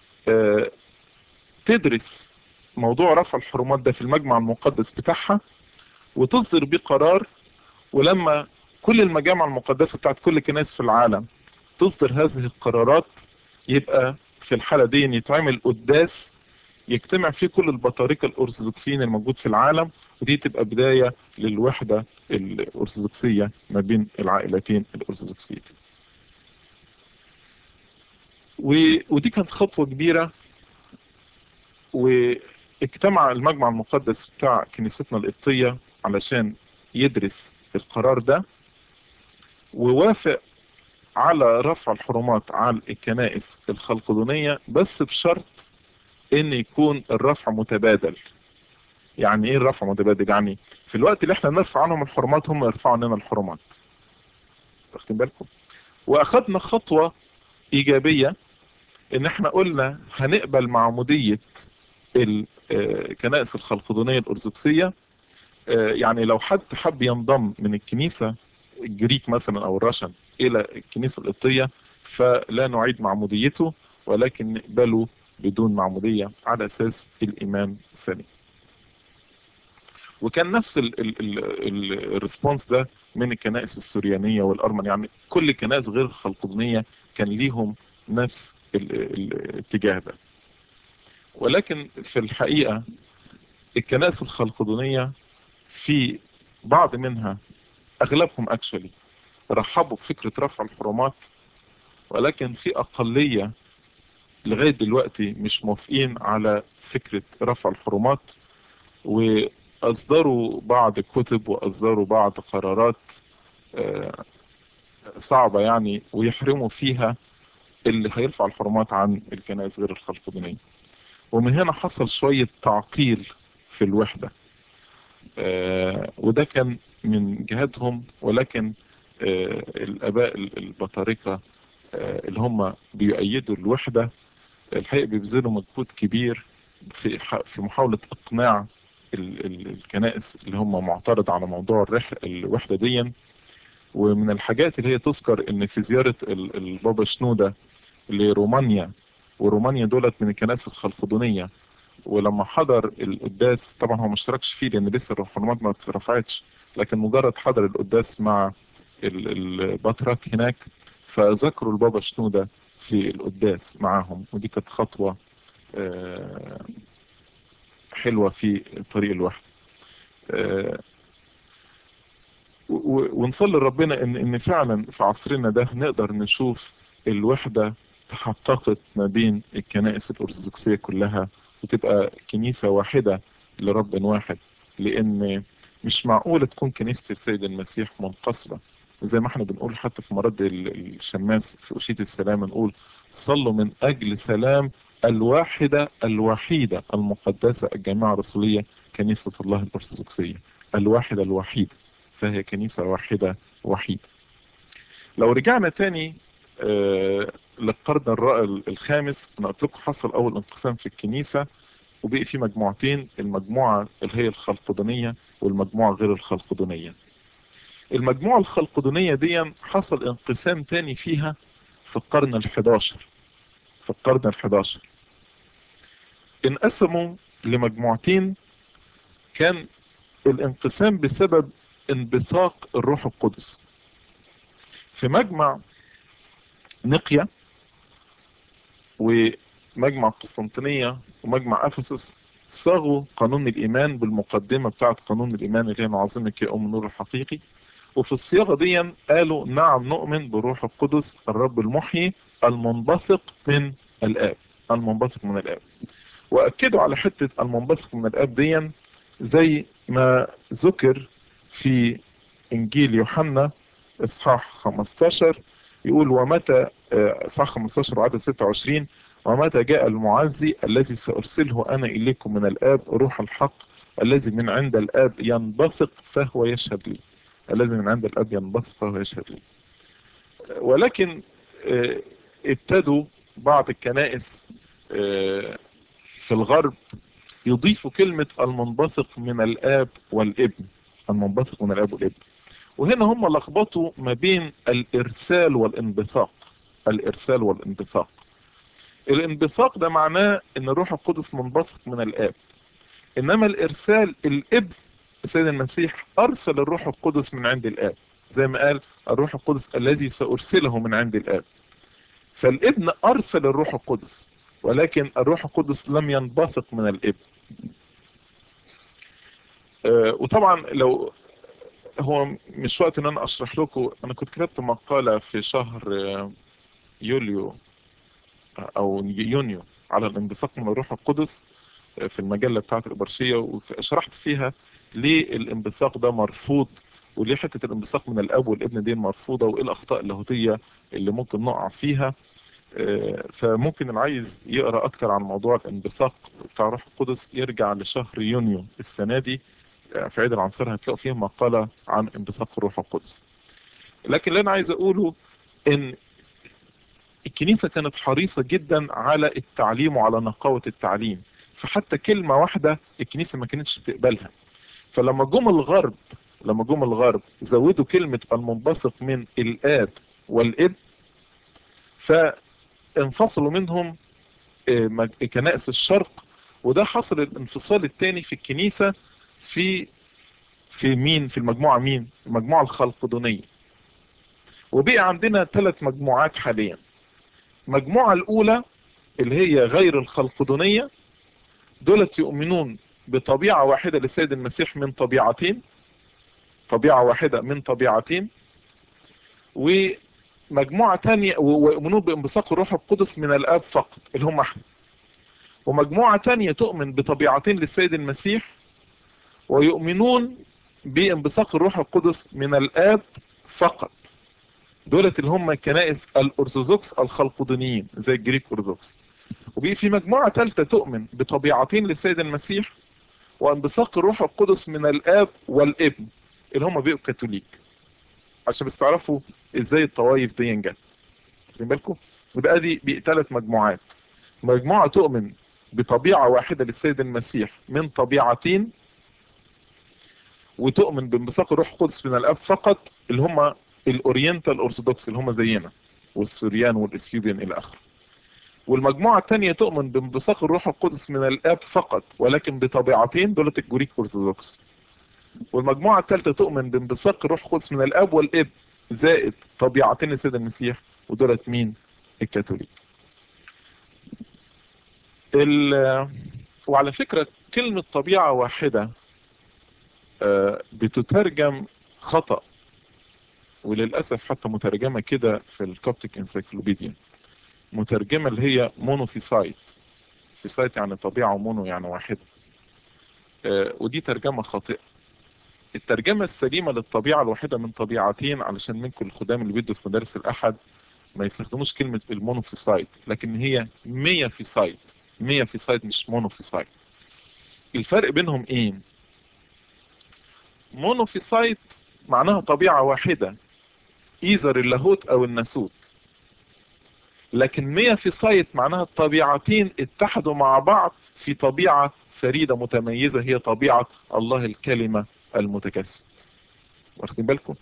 تدرس موضوع رفع الحرمات ده في المجمع المقدس بتاعها وتصدر بيه قرار. ولما كل المجامع المقدسة بتاعت كل كنائس في العالم تصدر هذه القرارات، يبقى في الحالة دي يتعمل قداس يجتمع فيه كل البطاركة الأرثوذكسيين الموجود في العالم، ودي تبقى بداية للوحدة الأرثوذكسية ما بين العائلتين الأرثوذكسيين. ودي كانت خطوة كبيرة. واجتمع المجمع المقدس بتاع كنيستنا القبطية علشان يدرس القرار ده، ووافق على رفع الحرمات على الكنائس الخلقدونية، بس بشرط ان يكون الرفع متبادل. يعني ايه الرفع متبادل؟ يعني في الوقت اللي احنا نرفع عنهم الحرمات هم يرفعوا عننا الحرمات. واخدين بالكم؟ واخدنا خطوة ايجابية ان احنا قلنا هنقبل معمودية الكنائس الخلقدونية الارثوذكسية. يعني لو حد حب ينضم من الكنيسة الجريك مثلا او الراشن الى الكنيسة القبطية، فلا نعيد معموديته، ولكن نقبله بدون معمودية على اساس الايمان السليم. وكان نفس الريسبونس ده من الكنائس السريانية والارمن، يعني كل الكنائس غير الخلقدونية كان ليهم نفس الاتجاه ده. ولكن في الحقيقة الكنائس الخلقدونية في بعض منها، اغلبهم اكشلي، رحبوا بفكرة رفع الحرمات، ولكن في اقلية لغاية دلوقتي مش موافقين على فكرة رفع الحرمات، واصدروا بعض الكتب واصدروا بعض قرارات صعبة يعني، ويحرموا فيها اللي هيرفع الحرمات عن الكنائس غير الخلقدونية. ومن هنا حصل شوية تعطيل في الوحدة، وده كان من جهتهم. ولكن الآباء البطاركة اللي هم بيؤيدوا الوحدة الحقيقة بيبذلوا مجهود كبير في محاولة إقناع الكنائس اللي هم معترض على موضوع الوحدة دي. ومن الحاجات اللي هي تذكر ان في زيارة البابا شنودة لرومانيا، ورومانيا دولت من الكنائس الخلقدونية، ولما حضر القداس، طبعا هو ما اشتركش فيه لان لسه الحرمات ما اترفعتش، لكن مجرد حضر القداس مع البطرك هناك، فذكروا البابا شنودة في القداس معاهم. ودي كانت خطوة حلوة في طريق الوحدة. ونصلي لربنا ان فعلا في عصرنا ده نقدر نشوف الوحدة تحققت ما بين الكنائس الأرثوذكسية كلها، وتبقى كنيسة واحدة لرب واحد. لأن مش معقولة تكون كنيسة السيد المسيح منقسمة، زي ما احنا بنقول حتى في مرد الشماس في أشية السلام، نقول صلوا من أجل سلام الواحدة الوحيدة المقدسة الجامعة الرسولية كنيسة الله الأرثوذكسية، الواحدة الوحيدة، فهي كنيسة واحدة وحيدة. لو رجعنا تاني للقرن الخامس، انا قلت لكم حصل اول انقسام في الكنيسة، وبقي في مجموعتين، المجموعة اللي هي الخلقدونية والمجموعة غير الخلقدونية. المجموعة الخلقدونية دي حصل انقسام تاني فيها في القرن الحداشر. في القرن الحداشر انقسموا لمجموعتين. كان الانقسام بسبب انبثاق الروح القدس. في مجمع نقيا ومجمع قسطنطينية ومجمع أفسس صاغوا قانون الإيمان بالمقدمة بتاعت قانون الإيمان اللي هي نعظمك يا أم النور الحقيقي. وفي الصياغة دي قالوا نعم نؤمن بروح القدس الرب المحيي المنبثق من الآب. المنبثق من الآب. وأكدوا على حتة المنبثق من الآب دي زي ما ذكر في إنجيل يوحنا إصحاح 15، يقول ومتى إصحاح 15 وعدد 26: ومتى جاء المعزي الذي سأرسله أنا إليكم من الآب روح الحق الذي من عند الآب ينبثق فهو يشهد لي. الذي من عند الآب ينبثق فهو يشهد لي. ولكن ابتدوا بعض الكنائس في الغرب يضيفوا كلمة المنبثق من الآب والابن. المنبثق من الآب والابن. وهنا هم لخبطوا ما بين الإرسال والانبثاق. الإرسال والانبثاق. الانبثاق ده معناه إن الروح القدس منبثق من الآب، إنما الإرسال الابن السيد المسيح أرسل الروح القدس من عند الآب، زي ما قال الروح القدس الذي سأرسله من عند الآب. فالابن أرسل الروح القدس، ولكن الروح القدس لم ينبثق من الابن. وطبعا لو هو مش وقت ان انا اشرح لكم، انا كنت كتبت مقالة في شهر يوليو او يونيو على الانبثاق من الروح القدس في المجلة بتاعت الإبرشية، وشرحت فيها ليه الانبثاق ده مرفوض، وليه حتة الانبثاق من الأب والابن دي مرفوضة، وإيه الأخطاء اللاهوتية اللي ممكن نقع فيها. فممكن اللي عايز يقرأ أكتر عن موضوع الانبثاق بتاع الروح القدس يرجع لشهر يونيو السنة دي في عيد العنصر، هتلاقوا فيه مقالة عن انبثاق الروح القدس. لكن اللي أنا عايز أقوله إن الكنيسة كانت حريصة جدا على التعليم وعلى نقاوة التعليم، فحتى كلمة واحدة الكنيسة ما كانتش بتقبلها. فلما جم الغرب زودوا كلمة المنبثق من الآب والابن، فانفصلوا منهم كنائس الشرق. وده حصل الانفصال الثاني في الكنيسة في مين؟ في المجموعة مين؟ المجموعة الخلقدونية. وبقى عندنا 3 مجموعات حاليا. المجموعة الأولى اللي هي غير الخلقدونية، دولت يؤمنون بطبيعة واحدة للسيد المسيح من طبيعتين. طبيعة واحدة من طبيعتين. ومجموعة تانية ويؤمنون بانبثاق الروح القدس من الآب فقط اللي هم احنا. ومجموعة تانية تؤمن بطبيعتين للسيد المسيح ويؤمنون بانبثاق الروح القدس من الآب فقط. دولت اللي هم كنائس الأرثوذكس الخلقدونيين زي الجريك أرثوذكس. وبقي في مجموعة ثالثة تؤمن بطبيعتين للسيد المسيح وانبثاق الروح القدس من الآب والابن، اللي هم بقوا كاثوليك، عشان بس تعرفوا ازاي الطوائف دي جت. واخدين بالكم؟ يبقى دي بقى 3 مجموعات. مجموعة تؤمن بطبيعة واحدة للسيد المسيح من طبيعتين، وتؤمن بانبثاق الروح القدس من الاب فقط، اللي هم الاورينتال ارثوذكس اللي هم زينا، والسوريان والاثيوبيان الى اخره. والمجموعه الثانيه تؤمن بانبثاق الروح القدس من الاب فقط ولكن بطبيعتين، دولت الجريك ارثوذكس. والمجموعه الثالثه تؤمن بانبثاق الروح القدس من الاب والابن زائد طبيعتين للسيد المسيح، ودولت مين؟ الكاثوليك. وعلى فكره كلمه طبيعه واحده بتترجم خطأ، وللأسف حتى مترجمة كده في الكوبتيك انسايكلوبيديا، مترجمة اللي هي مونوفيسايت. فيسايت يعني طبيعة، ومونو يعني واحدة. ودي ترجمة خاطئة. الترجمة السليمة للطبيعة الواحدة من طبيعتين، علشان منكم الخدام اللي بيدوا في مدارس الأحد ما يستخدموش كلمة المونوفيسايت، لكن هي 100 فيسايت. 100 فيسايت مش مونوفيسايت. الفرق بينهم ايه؟ مونوفيسايت معناها طبيعة واحدة، ايزر اللاهوت او الناسوت. لكن 100 في سايت معناها الطبيعتين اتحدوا مع بعض في طبيعة فريدة متميزة، هي طبيعة الله الكلمة المتجسد. واخدين بالكم؟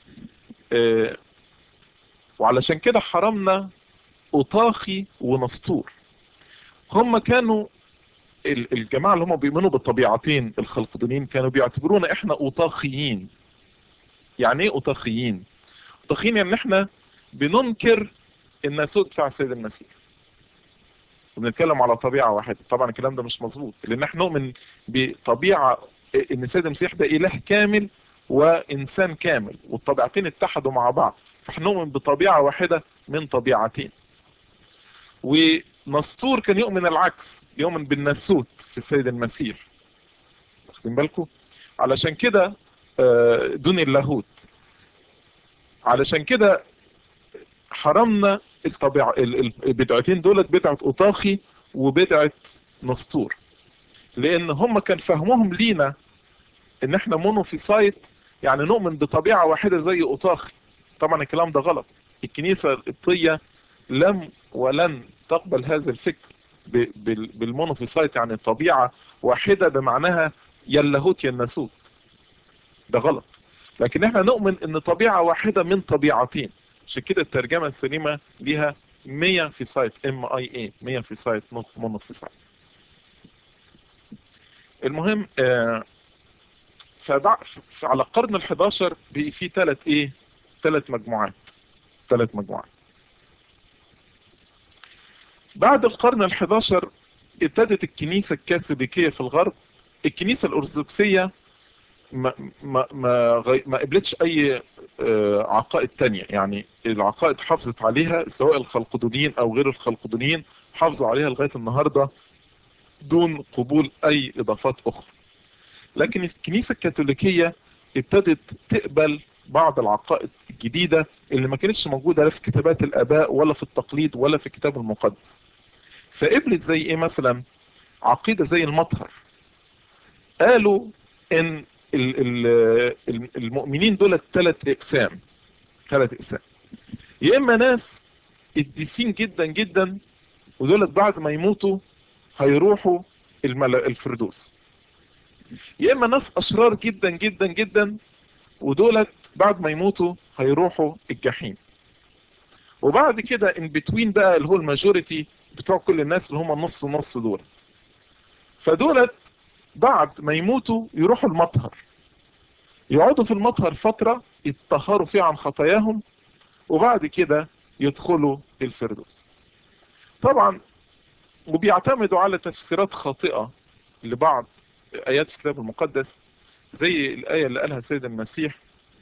وعلشان كده حرمنا أطاخي ونسطور. هم كانوا الجماعة اللي هم بيؤمنوا بالطبيعتين الخلقدونيين كانوا بيعتبرونا احنا أطاخيين. يعني ايه أطاخيين؟ أطاخيين يعني احنا بننكر الناسوت بتاع السيد المسيح، وبنتكلم على طبيعة واحدة. طبعا الكلام ده مش مظبوط، لان احنا نؤمن بطبيعة ان السيد المسيح ده اله كامل وانسان كامل، والطبيعتين اتحدوا مع بعض، فاحنا نؤمن بطبيعة واحدة من طبيعتين. ونسطور كان يؤمن العكس، يؤمن بالناسوت في السيد المسيح. واخدين بالكم؟ علشان كده دون اللاهوت. علشان كده حرمنا الطبيعة البدعتين دولت، بدعة أطاخي وبدعة نسطور، لان هم كان فهمهم لينا ان احنا مونوفيسايت يعني نؤمن بطبيعة واحدة زي أطاخي. طبعا الكلام ده غلط. الكنيسة القبطية لم ولن تقبل هذا الفكر بالمونوفيسايت، يعني طبيعة واحدة بمعناها يا اللاهوت يا الناسوت. ده غلط. لكن احنا نؤمن ان طبيعة واحدة من طبيعتين. عشان كده الترجمة السليمة ليها 100 في سايت MIA، 100 في سايت نوت مونوفيسايت. المهم على القرن ال11 بقي في ثلاث مجموعات. 3 مجموعات. بعد القرن ال11 ابتدت الكنيسة الكاثوليكية في الغرب. الكنيسة الأرثوذكسية ما قبلتش أي عقائد تانية، يعني العقائد حافظت عليها، سواء الخلقدونيين أو غير الخلقدونيين حافظوا عليها لغاية النهاردة دون قبول أي إضافات أخرى. لكن الكنيسة الكاثوليكية ابتدت تقبل بعض العقائد الجديدة اللي ما كانتش موجودة لا في كتابات الآباء ولا في التقليد ولا في الكتاب المقدس. فقبلت زي ايه مثلا؟ عقيدة زي المطهر. قالوا ان المؤمنين دول 3 اقسام. 3 اقسام. يا اما ناس قديسين جدا جدا، ودولت بعد ما يموتوا هيروحوا الفردوس. يا اما ناس اشرار جدا جدا جدا، ودولت بعد ما يموتوا هيروحوا الجحيم. وبعد كده ان بتوين بقى اللي هو الماجوريتي بتوع كل الناس اللي هم النص نص دولت. فدولت بعد ما يموتوا يروحوا المطهر، يقعدوا في المطهر فترة يتطهروا فيها عن خطاياهم، وبعد كده يدخلوا الفردوس. طبعا وبيعتمدوا على تفسيرات خاطئة لبعض آيات في الكتاب المقدس، زي الآية اللي قالها سيد المسيح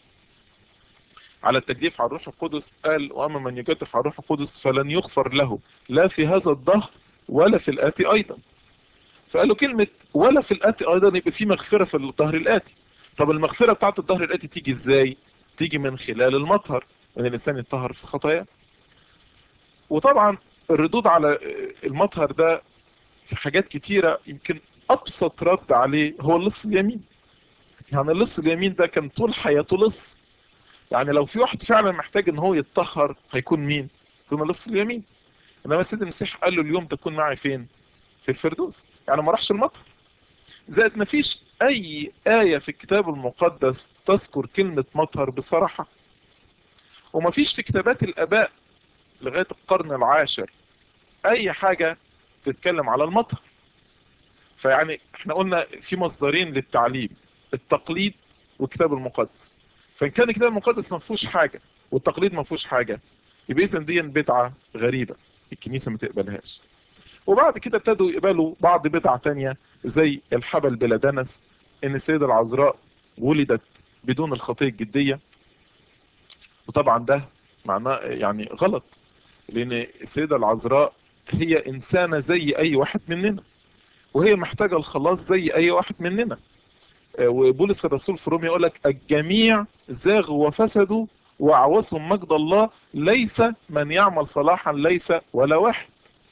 على التجديف على الروح القدس. قال واما من يجدف على الروح القدس فلن يغفر له لا في هذا الدهر ولا في الآتي ايضا. فقالوا كلمة ولا في الآتي ايضا يبقى في مغفرة في الدهر الآتي. طب المغفرة بتاعت الدهر الآتي تيجي ازاي؟ تيجي من خلال المطهر. ان الانسان يتطهر في خطاياه. وطبعا الردود على المطهر ده في حاجات كتيرة، يمكن ابسط رد عليه هو اللص اليمين. يعني اللص اليمين ده كان طول حياته لص، يعني لو في واحد فعلا محتاج ان هو يتطهر هيكون مين؟ يكون اللص اليمين. انما سيد المسيح قال له اليوم تكون معي فين؟ في الفردوس، يعني ما راحش المطهر. زائد ما فيش اي آية في الكتاب المقدس تذكر كلمة مطهر بصراحة، وما فيش في كتابات الاباء لغاية القرن العاشر اي حاجة تتكلم على المطهر. فيعني احنا قلنا في مصدرين للتعليم، التقليد والكتاب المقدس. فان كان الكتاب المقدس ما فيهوش حاجة والتقليد ما فيهوش حاجة، يبقى اذا دي بدعة غريبة الكنيسة ما تقبلهاش. وبعد كده ابتدوا يقبلوا بعض بدع تانية زي الحبل بلا دنس، ان السيدة العذراء ولدت بدون الخطية الجدية. وطبعا ده معناه يعني غلط، لان السيدة العذراء هي انسانة زي اي واحد مننا، وهي محتاجة الخلاص زي اي واحد مننا. وبولس الرسول في رومية يقول لك الجميع زاغوا وفسدوا وأعوزهم مجد الله، ليس من يعمل صلاحا ليس ولا واحد.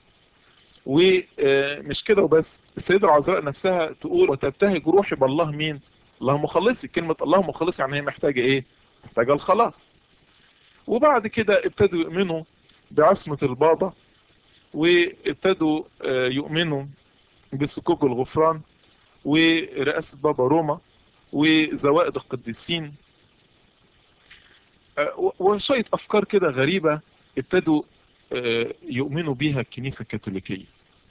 ومش كده وبس، السيدة العذراء نفسها تقول وتبتهج روحي بالله مين؟ الله مخلصي. كلمة الله مخلصي يعني هي محتاجة ايه؟ محتاجة الخلاص. وبعد كده ابتدوا يؤمنوا بعصمة البابا، وابتدوا يؤمنوا بسكوك الغفران ورئاسة بابا روما وزوائد القديسين، وشوية أفكار كده غريبة ابتدوا يؤمنوا بيها الكنيسة الكاثوليكية.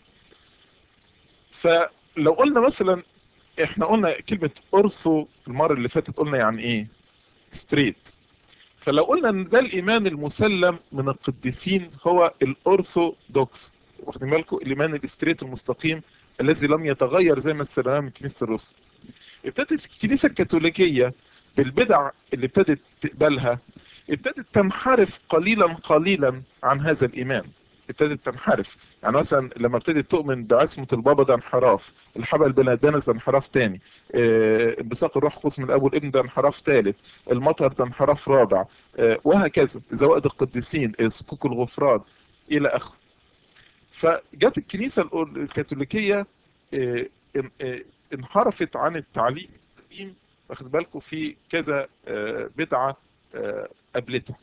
فلو قلنا مثلا، احنا قلنا كلمة أرثو المرة اللي فاتت قلنا يعني ايه؟ ستريت. فلو قلنا ان ده الإيمان المسلم من القديسين هو الأرثوذكس، واخدين بالكم؟ الإيمان الستريت المستقيم الذي لم يتغير زي ما استلمناه من كنيسة الرسل. ابتدت الكنيسة الكاثوليكية بالبدع اللي ابتدت تقبلها، ابتدت تنحرف قليلا قليلا عن هذا الإيمان. ابتدت تنحرف، يعني مثلا لما ابتدت تؤمن بعصمة البابا ده انحراف، الحبل بلا دنس ده انحراف تاني، انبثاق الروح القدس من الاب والابن ده انحراف ثالث، المطر ده انحراف رابع، وهكذا زوائد القديسين، صكوك الغفران الى اخره. فجت الكنيسة الكاثوليكية آه، انحرفت عن التعليم القديم، واخد بالكم؟ في كذا بدعة قبلتها.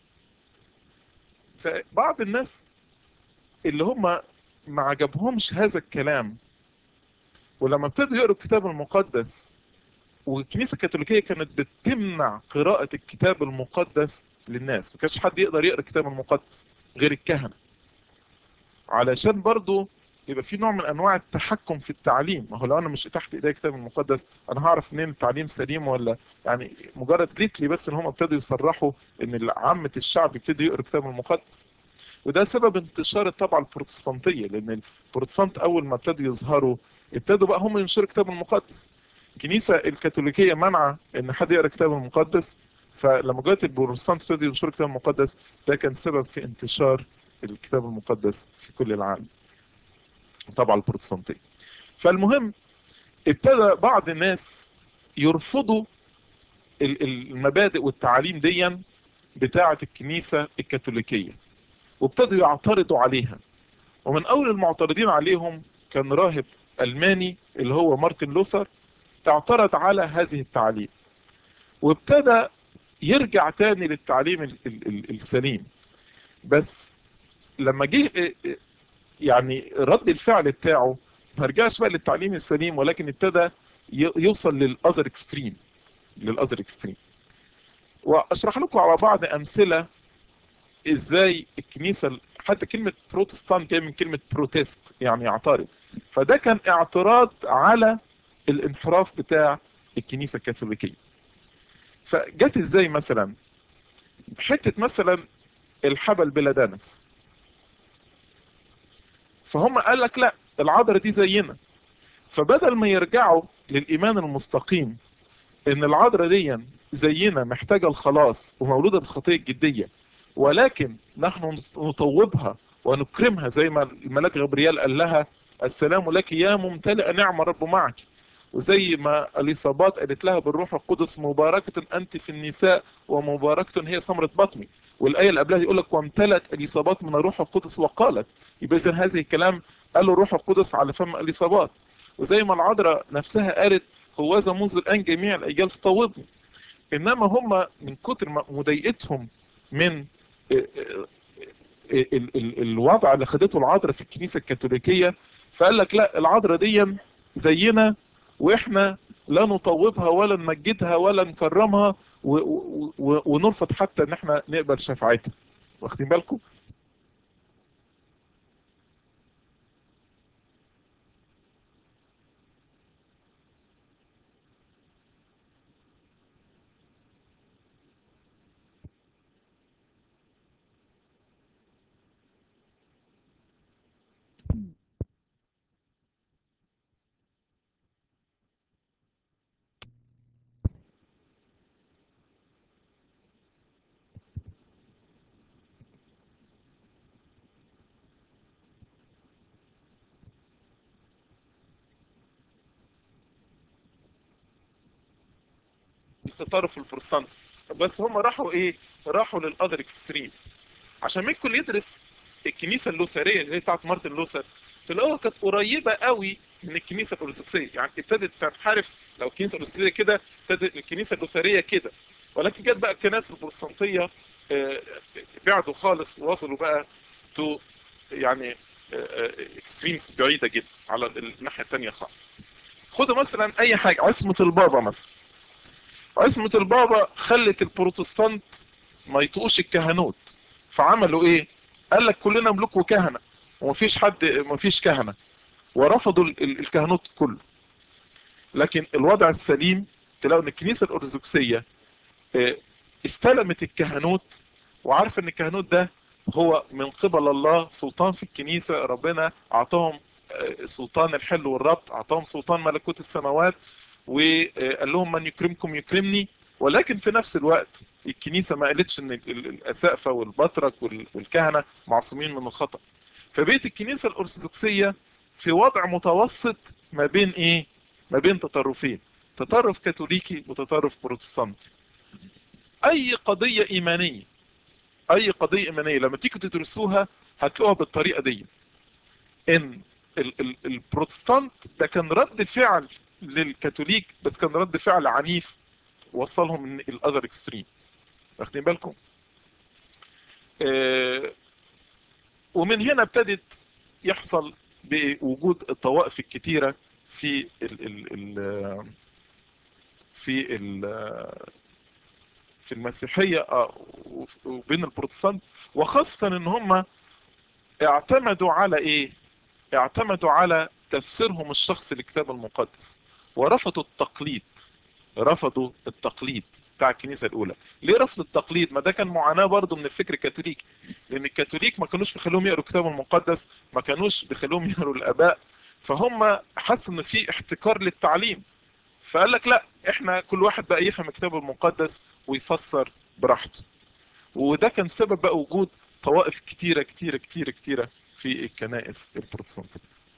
فبعض الناس اللي هم ما عجبهمش هذا الكلام، ولما ابتدوا يقروا الكتاب المقدس، والكنيسة الكاثوليكية كانت بتمنع قراءة الكتاب المقدس للناس، ما كانش حد يقدر يقرأ الكتاب المقدس غير الكهنة، علشان برضو يبقى في نوع من انواع التحكم في التعليم. ما هو لو انا مش تحت ايدي الكتاب المقدس انا هعرف منين التعليم سليم ولا؟ يعني مجرد ليتلي بس ان هم ابتدوا يصرحوا ان عامة الشعب يبتدي يقرا الكتاب المقدس. وده سبب انتشار الطبعة البروتستانتية، لان البروتستانت اول ما ابتدوا يظهروا ابتدوا بقى هم ينشروا الكتاب المقدس. الكنيسة الكاثوليكية منع ان حد يقرا الكتاب المقدس، فلما جت البروتستانت ابتدوا ينشروا الكتاب المقدس، ده كان سبب في انتشار الكتاب المقدس في كل العالم، طبعا البروتستانتية. فالمهم ابتدى بعض الناس يرفضوا المبادئ والتعاليم دي بتاعة الكنيسة الكاثوليكية، وابتدوا يعترضوا عليها. ومن اول المعترضين عليهم كان راهب الماني اللي هو مارتن لوثر، اعترض على هذه التعاليم وابتدى يرجع تاني للتعليم السليم. بس لما جه يعني رد الفعل بتاعه ما رجعش بقى للتعليم السليم، ولكن ابتدى يوصل للاذر اكستريم، للاذر اكستريم. واشرح لكم على بعض امثله ازاي الكنيسه، حتى كلمه بروتستانت جايه من كلمه بروتست يعني يعترض، فده كان اعتراض على الانحراف بتاع الكنيسه الكاثوليكيه. فجت ازاي مثلا حته مثلا الحبل بلا دنس، فهم قال لك لا العذراء دي زينا، فبدل ما يرجعوا للايمان المستقيم ان العذراء دي زينا محتاجة الخلاص ومولودة بالخطية الجدية، ولكن نحن نطوبها ونكرمها زي ما الملاك غبريال قال لها السلام لك يا ممتلئة نعمة رب معك، وزي ما اليصابات قالت لها بالروح القدس مباركة انت في النساء ومباركة هي ثمرة بطني. والايه اللي قبلها يقول لك وامتلت اليصابات من الروح القدس وقالت. يبقى اذا هذه الكلام قاله الروح القدس على فم اليصابات. وزي ما العذراء نفسها قالت هوذا منذ الان جميع الاجيال تطوبني. انما هم من كتر مضايقتهم من الوضع اللي خدته العذراء في الكنيسه الكاثوليكيه، فقال لك لا، العذراء دي زينا واحنا لا نطوبها ولا نمجدها ولا نكرمها ونرفض حتى ان احنا نقبل شفاعتها. واخدين بالكم؟ التطرف البروتستانتي. بس هم راحوا ايه؟ راحوا للاذر اكستريم. عشان منكم يدرس الكنيسه اللوثريه اللي هي بتاعت مارتن لوثر، تلاقوها كانت قريبه قوي من الكنيسه الارثوذكسيه. يعني ابتدت تنحرف. لو الكنيسه الارثوذكسيه كده، ابتدت الكنيسه اللوثريه كده. ولكن جت بقى الكنائس البروتستانتيه آه، بعدوا خالص ووصلوا بقى تو يعني اكستريمز بعيده جدا على الناحيه الثانيه خالص. خدوا مثلا اي حاجه عصمه البابا مثلا. عصمه البابا خلت البروتستانت ما يطقوش الكهنوت. فعملوا ايه؟ قال لك كلنا ملوك وكهنه ومفيش حد، مفيش كهنه. ورفضوا الكهنوت كله. لكن الوضع السليم تلاقوا ان الكنيسه الارثوذكسيه آه، استلمت الكهنوت، وعارف ان الكهنوت ده هو من قبل الله سلطان في الكنيسه. ربنا اعطاهم سلطان الحل والربط، اعطاهم سلطان ملكوت السماوات، وقال لهم من يكرمكم يكرمني. ولكن في نفس الوقت الكنيسه ما قالتش ان الاسقفه والبطرك والكهنه معصومين من الخطا. فبقت الكنيسه الارثوذكسيه في وضع متوسط ما بين ايه؟ ما بين تطرفين، تطرف كاثوليكي وتطرف بروتستانتي. اي قضيه ايمانيه، اي قضيه ايمانيه لما تيجوا تدرسوها هتلاقوها بالطريقه دي. ان البروتستانت ده كان رد فعل للكاثوليك، بس كان رد فعل عنيف وصلهم من الاذر اكستريم. واخدين بالكم؟ آه ومن هنا ابتدت يحصل بوجود الطوائف الكتيره في في في المسيحيه وبين البروتستانت. وخاصه ان هم اعتمدوا على ايه؟ اعتمدوا على تفسيرهم الشخصي للكتاب المقدس، ورفضوا التقليد. رفضوا التقليد بتاع الكنيسه الاولى. ليه رفضوا التقليد؟ ما ده كان معاناه برضه من الفكر الكاثوليكي. لان الكاثوليك ما كانوش بيخلوهم يقروا الكتاب المقدس، ما كانوش بيخلوهم يقروا الاباء. فهم حسوا ان في احتكار للتعليم. فقال لك لا، احنا كل واحد بقى يفهم الكتاب المقدس ويفسر براحته. وده كان سبب بقى وجود طوائف كتيره كتيره كتيره كتيره في الكنائس البروتستانتيه.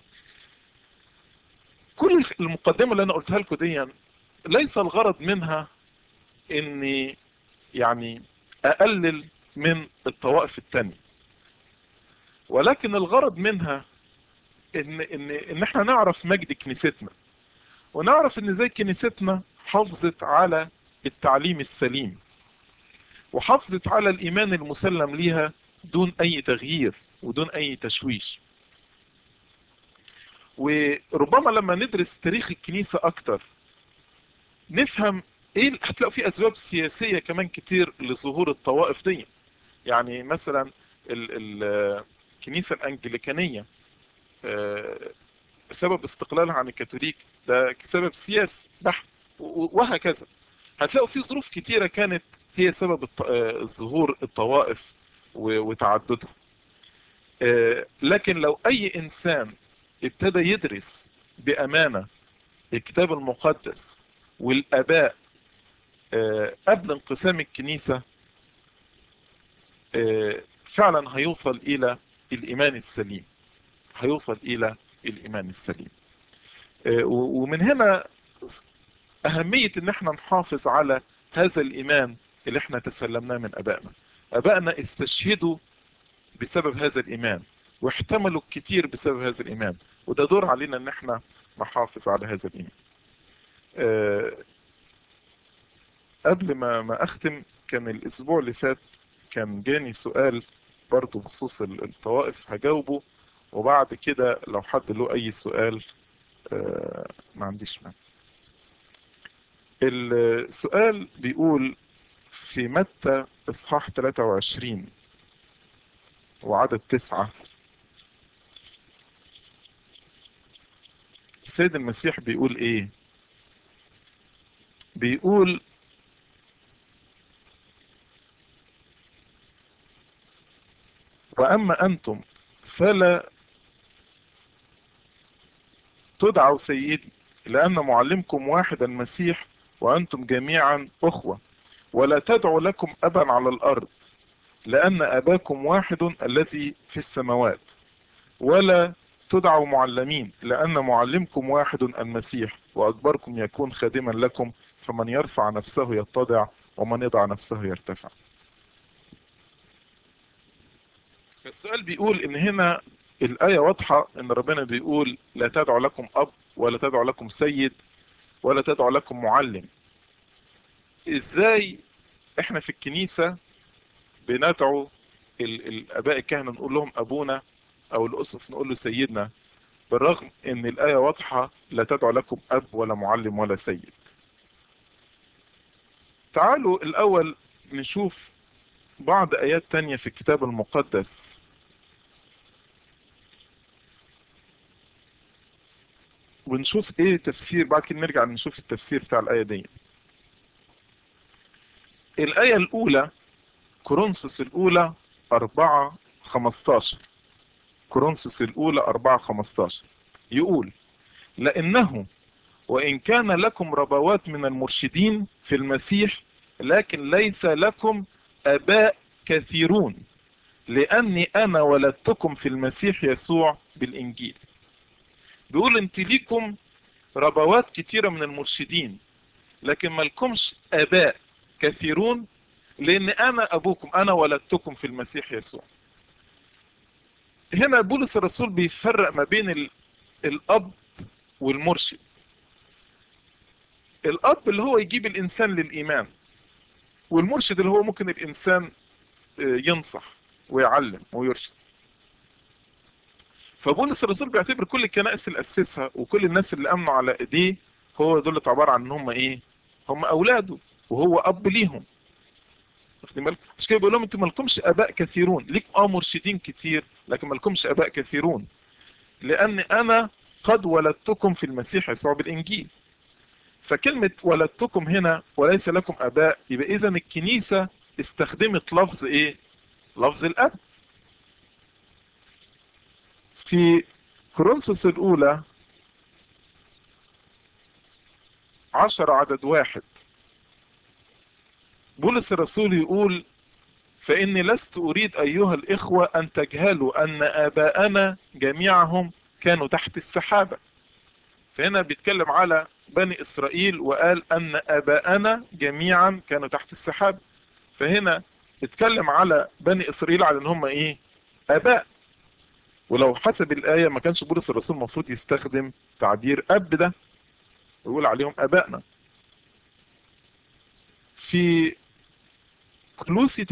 كل المقدمه اللي انا قلتها لكم دي ليس الغرض منها اني يعني اقلل من الطوائف التانية، ولكن الغرض منها ان احنا نعرف مجد كنيستنا، ونعرف ان ازاي كنيستنا حافظت على التعليم السليم، وحافظت على الايمان المسلم ليها دون اي تغيير ودون اي تشويش. وربما لما ندرس تاريخ الكنيسة اكتر نفهم ايه. هتلاقوا في اسباب سياسية كمان كتير لظهور الطوائف دي. يعني مثلا الكنيسة الانجليكانية سبب استقلالها عن الكاثوليك ده سبب سياسي بحت، وهكذا. هتلاقوا في ظروف كتيرة كانت هي سبب ظهور الطوائف وتعددها. لكن لو اي انسان ابتدى يدرس بامانة الكتاب المقدس والاباء قبل انقسام الكنيسة، فعلا هيوصل الى الايمان السليم. هيوصل الى الايمان السليم. ومن هنا أهمية إن احنا نحافظ على هذا الإيمان اللي احنا تسلمناه من أبائنا. أبائنا استشهدوا بسبب هذا الإيمان، واحتملوا كتير بسبب هذا الإيمان، وده دور علينا إن احنا نحافظ على هذا الإيمان. قبل ما أختم، كان الأسبوع اللي فات كان جاني سؤال برضو بخصوص الطوائف، هجاوبه، وبعد كده لو حد له أي سؤال ما عنديش مانع. السؤال بيقول في متى إصحاح 23 وعدد 9، السيد المسيح بيقول إيه؟ بيقول: وأما أنتم فلا تدعوا سيدي، لأن معلمكم واحد المسيح، وأنتم جميعا أخوة. ولا تدعوا لكم أبا على الأرض، لأن أباكم واحد الذي في السماوات. ولا تدعوا معلمين، لأن معلمكم واحد المسيح، وأكبركم يكون خادما لكم. فمن يرفع نفسه يتضع، ومن يضع نفسه يرتفع. السؤال بيقول إن هنا الآية واضحة، إن ربنا بيقول: لا تدعوا لكم أب، ولا تدعوا لكم سيد، ولا تدعوا لكم معلم. إزاي إحنا في الكنيسة بندعو الآباء الكهنة نقول لهم أبونا، أو الأسقف نقول له سيدنا، بالرغم ان الآية واضحة: لا تدعو لكم أب ولا معلم ولا سيد؟ تعالوا الأول نشوف بعض آيات تانية في الكتاب المقدس، ونشوف ايه تفسير، بعد كده نرجع نشوف التفسير بتاع الآية دي. الآية الأولى كورنثوس الأولى 4:15. كورنثوس الأولى 4:15 يقول: لأنه وإن كان لكم ربوات من المرشدين في المسيح، لكن ليس لكم آباء كثيرون، لأني أنا ولدتكم في المسيح يسوع بالإنجيل. بيقول انت ليكم ربوات كتيرة من المرشدين، لكن ما لكمش آباء كثيرون، لأن أنا أبوكم، أنا ولدتكم في المسيح يسوع. هنا بولس الرسول بيفرق ما بين الأب والمرشد. الأب اللي هو يجيب الإنسان للإيمان، والمرشد اللي هو ممكن الإنسان ينصح ويعلم ويرشد. فبولس الرسول بيعتبر كل الكنائس اللي أسسها وكل الناس اللي أمنوا على إيديه هو دول عبارة عن إن هم إيه؟ هم أولاده، وهو أب ليهم. واخدين بالك؟ مش كده بيقول لهم أنتم مالكمش آباء كثيرون، ليكم مرشدين كتير لكن مالكمش آباء كثيرون، لأن أنا قد ولدتكم في المسيح يسوع بالإنجيل. فكلمة ولدتكم هنا وليس لكم آباء، يبقى إذا الكنيسة استخدمت لفظ إيه؟ لفظ الأب. في كورنثوس الأولى 10:1 بولس الرسول يقول: فإني لست أريد أيها الإخوة أن تجهلوا أن آباءنا جميعهم كانوا تحت السحابة. فهنا بيتكلم على بني إسرائيل وقال أن آباءنا جميعا كانوا تحت السحابة. فهنا اتكلم على بني إسرائيل على أن هم إيه؟ آباء. ولو حسب الآية ما كانش بولس الرسول المفروض يستخدم تعبير أب ده، يقول عليهم آبائنا. في كلوسي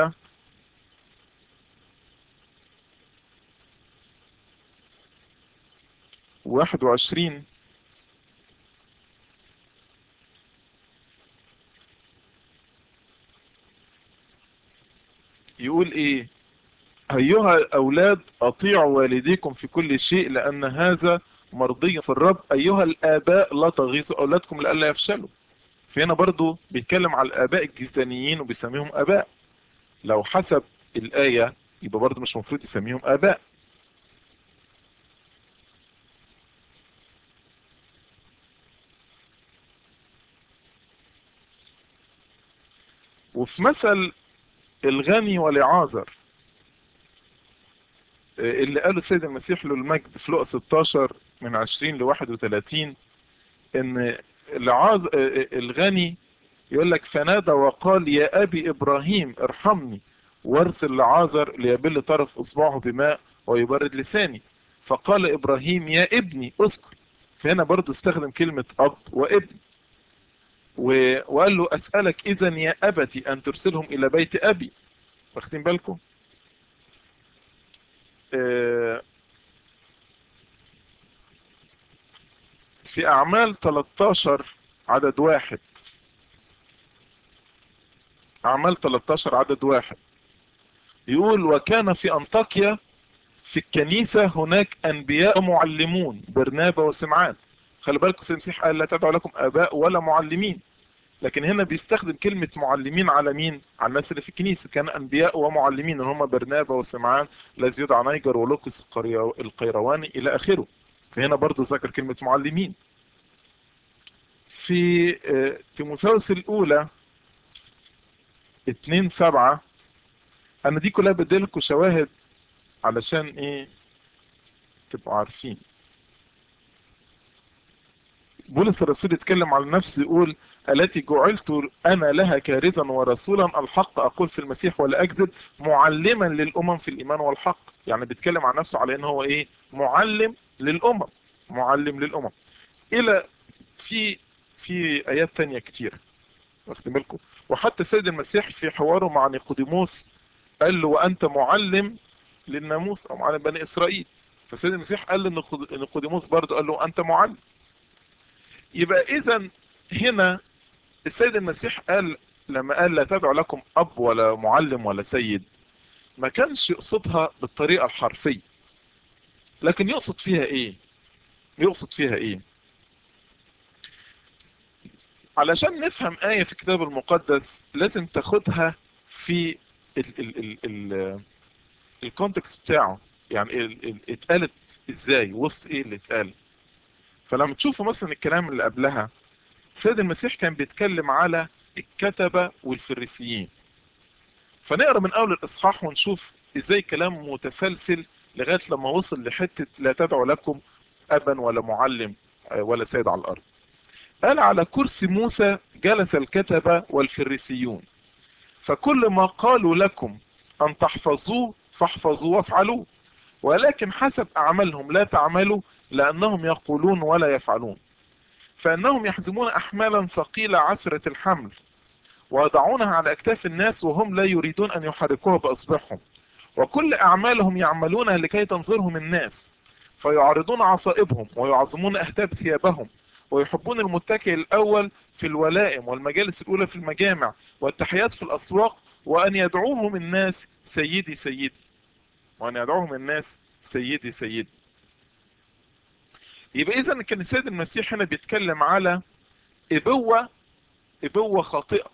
3:21 يقول ايه: ايها الاولاد اطيعوا والديكم في كل شيء، لان هذا مرضي في الرب. ايها الاباء لا تغيظوا اولادكم لئلا يفشلوا. فهنا برضو بيتكلم على الاباء الجسدانيين وبيسميهم اباء. لو حسب الايه يبقى برضو مش مفروض يسميهم اباء. وفي مثل الغني والعازر اللي قاله السيد المسيح له المجد في لقا 16 من 20 ل 31، ان الغني يقول لك فنادى وقال يا أبي إبراهيم ارحمني وارسل لعازر ليبل طرف إصبعه بماء ويبرد لساني. فقال إبراهيم يا ابني اسكت. فهنا برضو استخدم كلمة أب وابن. وقال له أسألك إذا يا أبتي أن ترسلهم إلى بيت أبي. واخدين بالكم؟ في أعمال 13 عدد 1. أعمال 13 عدد 1 يقول وكان في أنطاكيا في الكنيسة هناك أنبياء ومعلمون برنابا وسمعان. خلي بالكم سيد المسيح قال لا تدعوا لكم آباء ولا معلمين، لكن هنا بيستخدم كلمة معلمين على مين؟ على الناس اللي في الكنيسة. كان أنبياء ومعلمين اللي هم برنابا وسمعان الذي يدعى نيجر ولوكس القيرواني إلى آخره. فهنا برضو ذكر كلمة معلمين. في تيموثاوس الأولى 2:7. أنا دي كلها بديلكم شواهد علشان إيه تبقوا عارفين. بولس الرسول يتكلم على نفسه يقول التي جعلت أنا لها كارزا ورسولا الحق أقول في المسيح ولا أكذب معلما للأمم في الإيمان والحق. يعني بيتكلم عن نفسه على إن هو إيه؟ معلم للأمم. معلم للأمم. إلى في آيات تانية كتير واخدين بالكم. وحتى السيد المسيح في حواره مع نيقوديموس قال له وأنت معلم للناموس أو معلم بني إسرائيل. فالسيد المسيح قال لنيقوديموس برضه قال له أنت معلم. يبقى إذا هنا السيد المسيح قال لما قال لا تدعو لكم أب ولا معلم ولا سيد، ما كانش يقصدها بالطريقة الحرفية، لكن يقصد فيها إيه؟ يقصد فيها إيه؟ علشان نفهم آية في الكتاب المقدس لازم تاخدها في الكونتكست بتاعه. يعني اتقالت ازاي، وسط ايه اللي اتقال. فلما تشوفوا مثلا الكلام اللي قبلها، سيد المسيح كان بيتكلم على الكتبة والفريسيين. فنقرا من اول الاصحاح ونشوف ازاي كلام متسلسل لغايه لما وصل لحته لا تدعو لكم ابا ولا معلم ولا سيد على الارض. قال على كرسي موسى جلس الكتبه والفريسيون، فكل ما قالوا لكم ان تحفظوه فاحفظوه وافعلوه، ولكن حسب اعمالهم لا تعملوا لانهم يقولون ولا يفعلون. فانهم يحزمون احمالا ثقيله عسره الحمل ويضعونها على اكتاف الناس وهم لا يريدون ان يحركوها باصبعهم، وكل أعمالهم يعملونها لكي تنظرهم الناس، فيعرضون عصائبهم ويعظمون أهتاب ثيابهم ويحبون المتكئ الأول في الولائم والمجالس الأولى في المجامع والتحيات في الأسواق وأن يدعوهم الناس سيدي سيدي. وأن يدعوهم الناس سيدي سيدي. يبقى إذا كان السيد المسيح هنا بيتكلم على إبوة خاطئة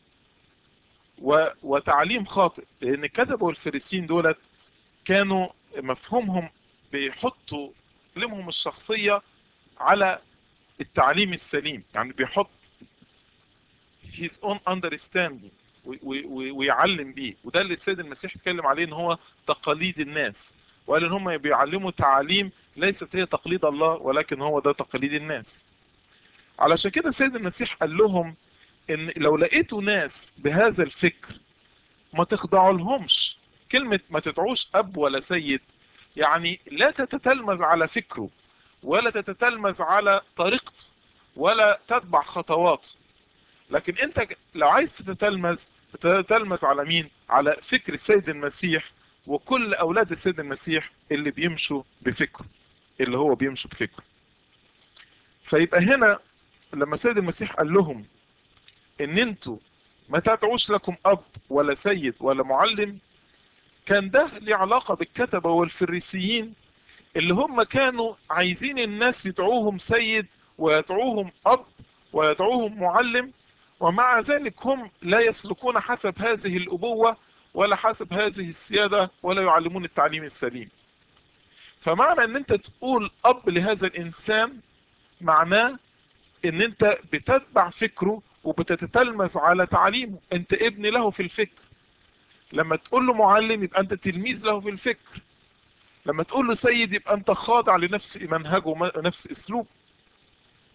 وتعليم خاطئ، لأن الكتبة والفريسين دولت كانوا مفهومهم بيحطوا تعليمهم الشخصية على التعليم السليم. يعني بيحط his own understanding ويعلم بيه. وده اللي السيد المسيح اتكلم عليه ان هو تقاليد الناس، وقال ان هم بيعلموا تعاليم ليست هي تقليد الله ولكن هو ده تقاليد الناس. علشان كده السيد المسيح قال لهم ان لو لقيتوا ناس بهذا الفكر ما تخضعوا لهمش. كلمة ما تدعوش اب ولا سيد يعني لا تتتلمذ على فكره ولا تتتلمذ على طريقته ولا تتبع خطواته. لكن انت لو عايز تتتلمذ على مين؟ على فكر السيد المسيح وكل اولاد السيد المسيح اللي بيمشوا بفكره، اللي هو بيمشوا بفكره. فيبقى هنا لما السيد المسيح قال لهم ان انتوا ما تدعوش لكم اب ولا سيد ولا معلم، كان ده ليه علاقة بالكتبة والفريسيين اللي هم كانوا عايزين الناس يدعوهم سيد ويدعوهم اب ويدعوهم معلم، ومع ذلك هم لا يسلكون حسب هذه الابوة ولا حسب هذه السيادة ولا يعلمون التعليم السليم. فمعنى ان انت تقول اب لهذا الانسان معناه ان انت بتتبع فكره وبتتتلمذ على تعليمه، انت ابن له في الفكر. لما تقول له معلم يبقى انت تلميذ له في الفكر. لما تقول له سيد يبقى انت خاضع لنفس منهجه ونفس اسلوبه.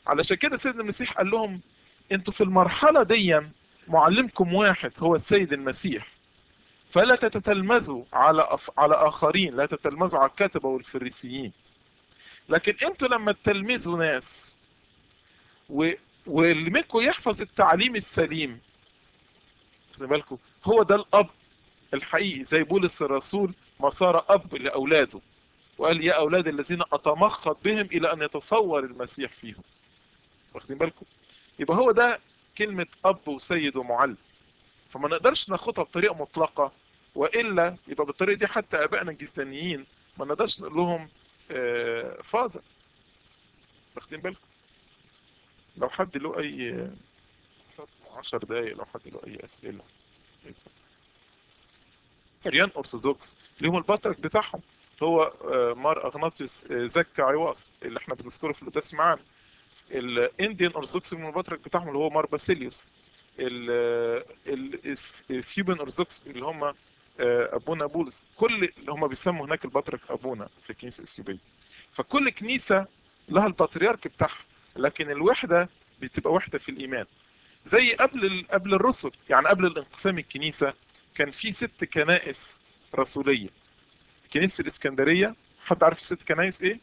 علشان كده سيدنا المسيح قال لهم انتوا في المرحلة دي معلمكم واحد هو السيد المسيح، فلا تتتلمذوا على آخرين، لا تتلمذوا على الكتبة والفريسيين، لكن انتوا لما تتلمذوا ناس واللي منكم يحفظ التعليم السليم، خلي بالكم هو ده الأب الحقيقي. زي بولس الرسول ما صار أب لأولاده وقال يا أولاد الذين أتمخض بهم إلى أن يتصور المسيح فيهم، واخدين بالكم؟ يبقى هو ده كلمة أب وسيد ومعلم. فما نقدرش ناخدها بطريقة مطلقة، وإلا يبقى بالطريقة دي حتى آبائنا الجسدانيين ما نقدرش نقول لهم فاذر، واخدين بالكم؟ لو حد له أي 10 دقايق، لو حد له أي أسئلة. اريان أرثوذكس ليهم البطرك بتاعهم هو مار أغناطيوس زكا عواص اللي احنا بنذكره في القداس معانا. الانديان أرثوذكس من البطرك بتاعهم اللي هو مار باسيليوس. الثيوبان أرثوذكس اللي هم ابونا بولس، كل اللي هم بيسموا هناك البطرك ابونا في الكنيسه الاثيوبيه. فكل كنيسه لها البطريرك بتاعها، لكن الوحده بتبقى وحده في الايمان. زي قبل الرسل، يعني قبل الانقسام الكنيسه كان في 6 كنائس رسوليه. كنيسه الاسكندريه، حد عارف ال6 كنائس ايه؟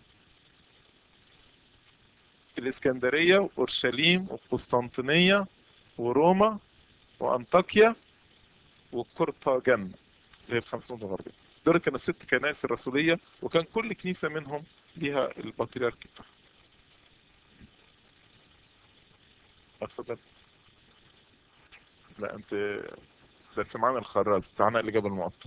الاسكندريه واورشليم وقسطنطينيه وروما وانطاكيا وقرطاجنة اللي هي الخمسون الغربية. دول كانوا 6 كنائس الرسولية، وكان كل كنيسة منهم ليها البطريرك بتاعها. اتفضل. لا انت بس معانا الخراز بتاعنا اللي جاب المقطم.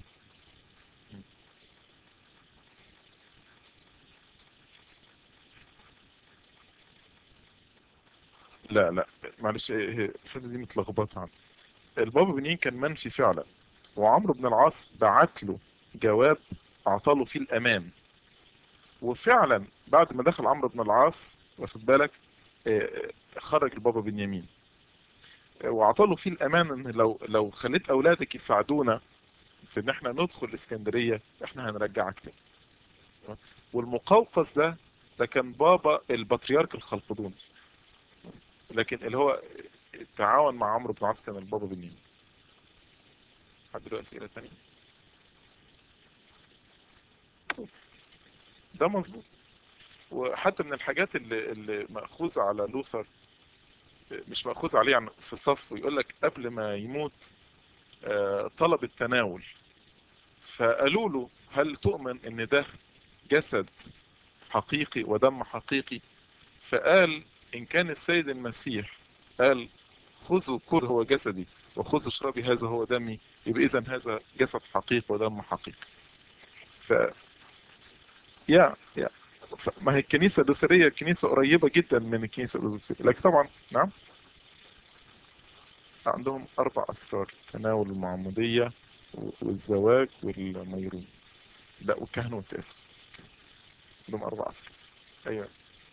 لا لا معلش، الحته دي متلخبطه عنه. البابا بنين كان منفي فعلا، وعمرو بن العاص بعت له جواب اعطاله فيه الامان. وفعلا بعد ما دخل عمرو بن العاص، واخد بالك، خرج البابا بنيامين وعطاله فيه الامان ان لو خليت اولادك يساعدونا في ان احنا ندخل الاسكندريه احنا هنرجعك تاني. والمقوقس ده كان بابا البطريرك الخلقدون، لكن اللي هو التعاون مع عمرو بن العاص كان البابا بنيامين. حد له اسئله تانية؟ ده مظبوط. وحتى من الحاجات اللي مأخوذة على لوثر، مش مأخوذ عليه يعني في صفه، يقول لك قبل ما يموت طلب التناول، فقالوا له هل تؤمن ان ده جسد حقيقي ودم حقيقي؟ فقال إن كان السيد المسيح قال خذوا كل هو جسدي وخذوا اشربي هذا هو دمي، يبقى إذا هذا جسد حقيقي ودم حقيقي. ف يا ما هي الكنيسة اللوثرية كنيسة قريبة جدا من الكنيسة الأرثوذكسية، لكن طبعا نعم عندهم 4 أسرار: تناول المعمودية والزواج والميرون، لا والكهنوت آسف، عندهم 4 أسرار. أيوه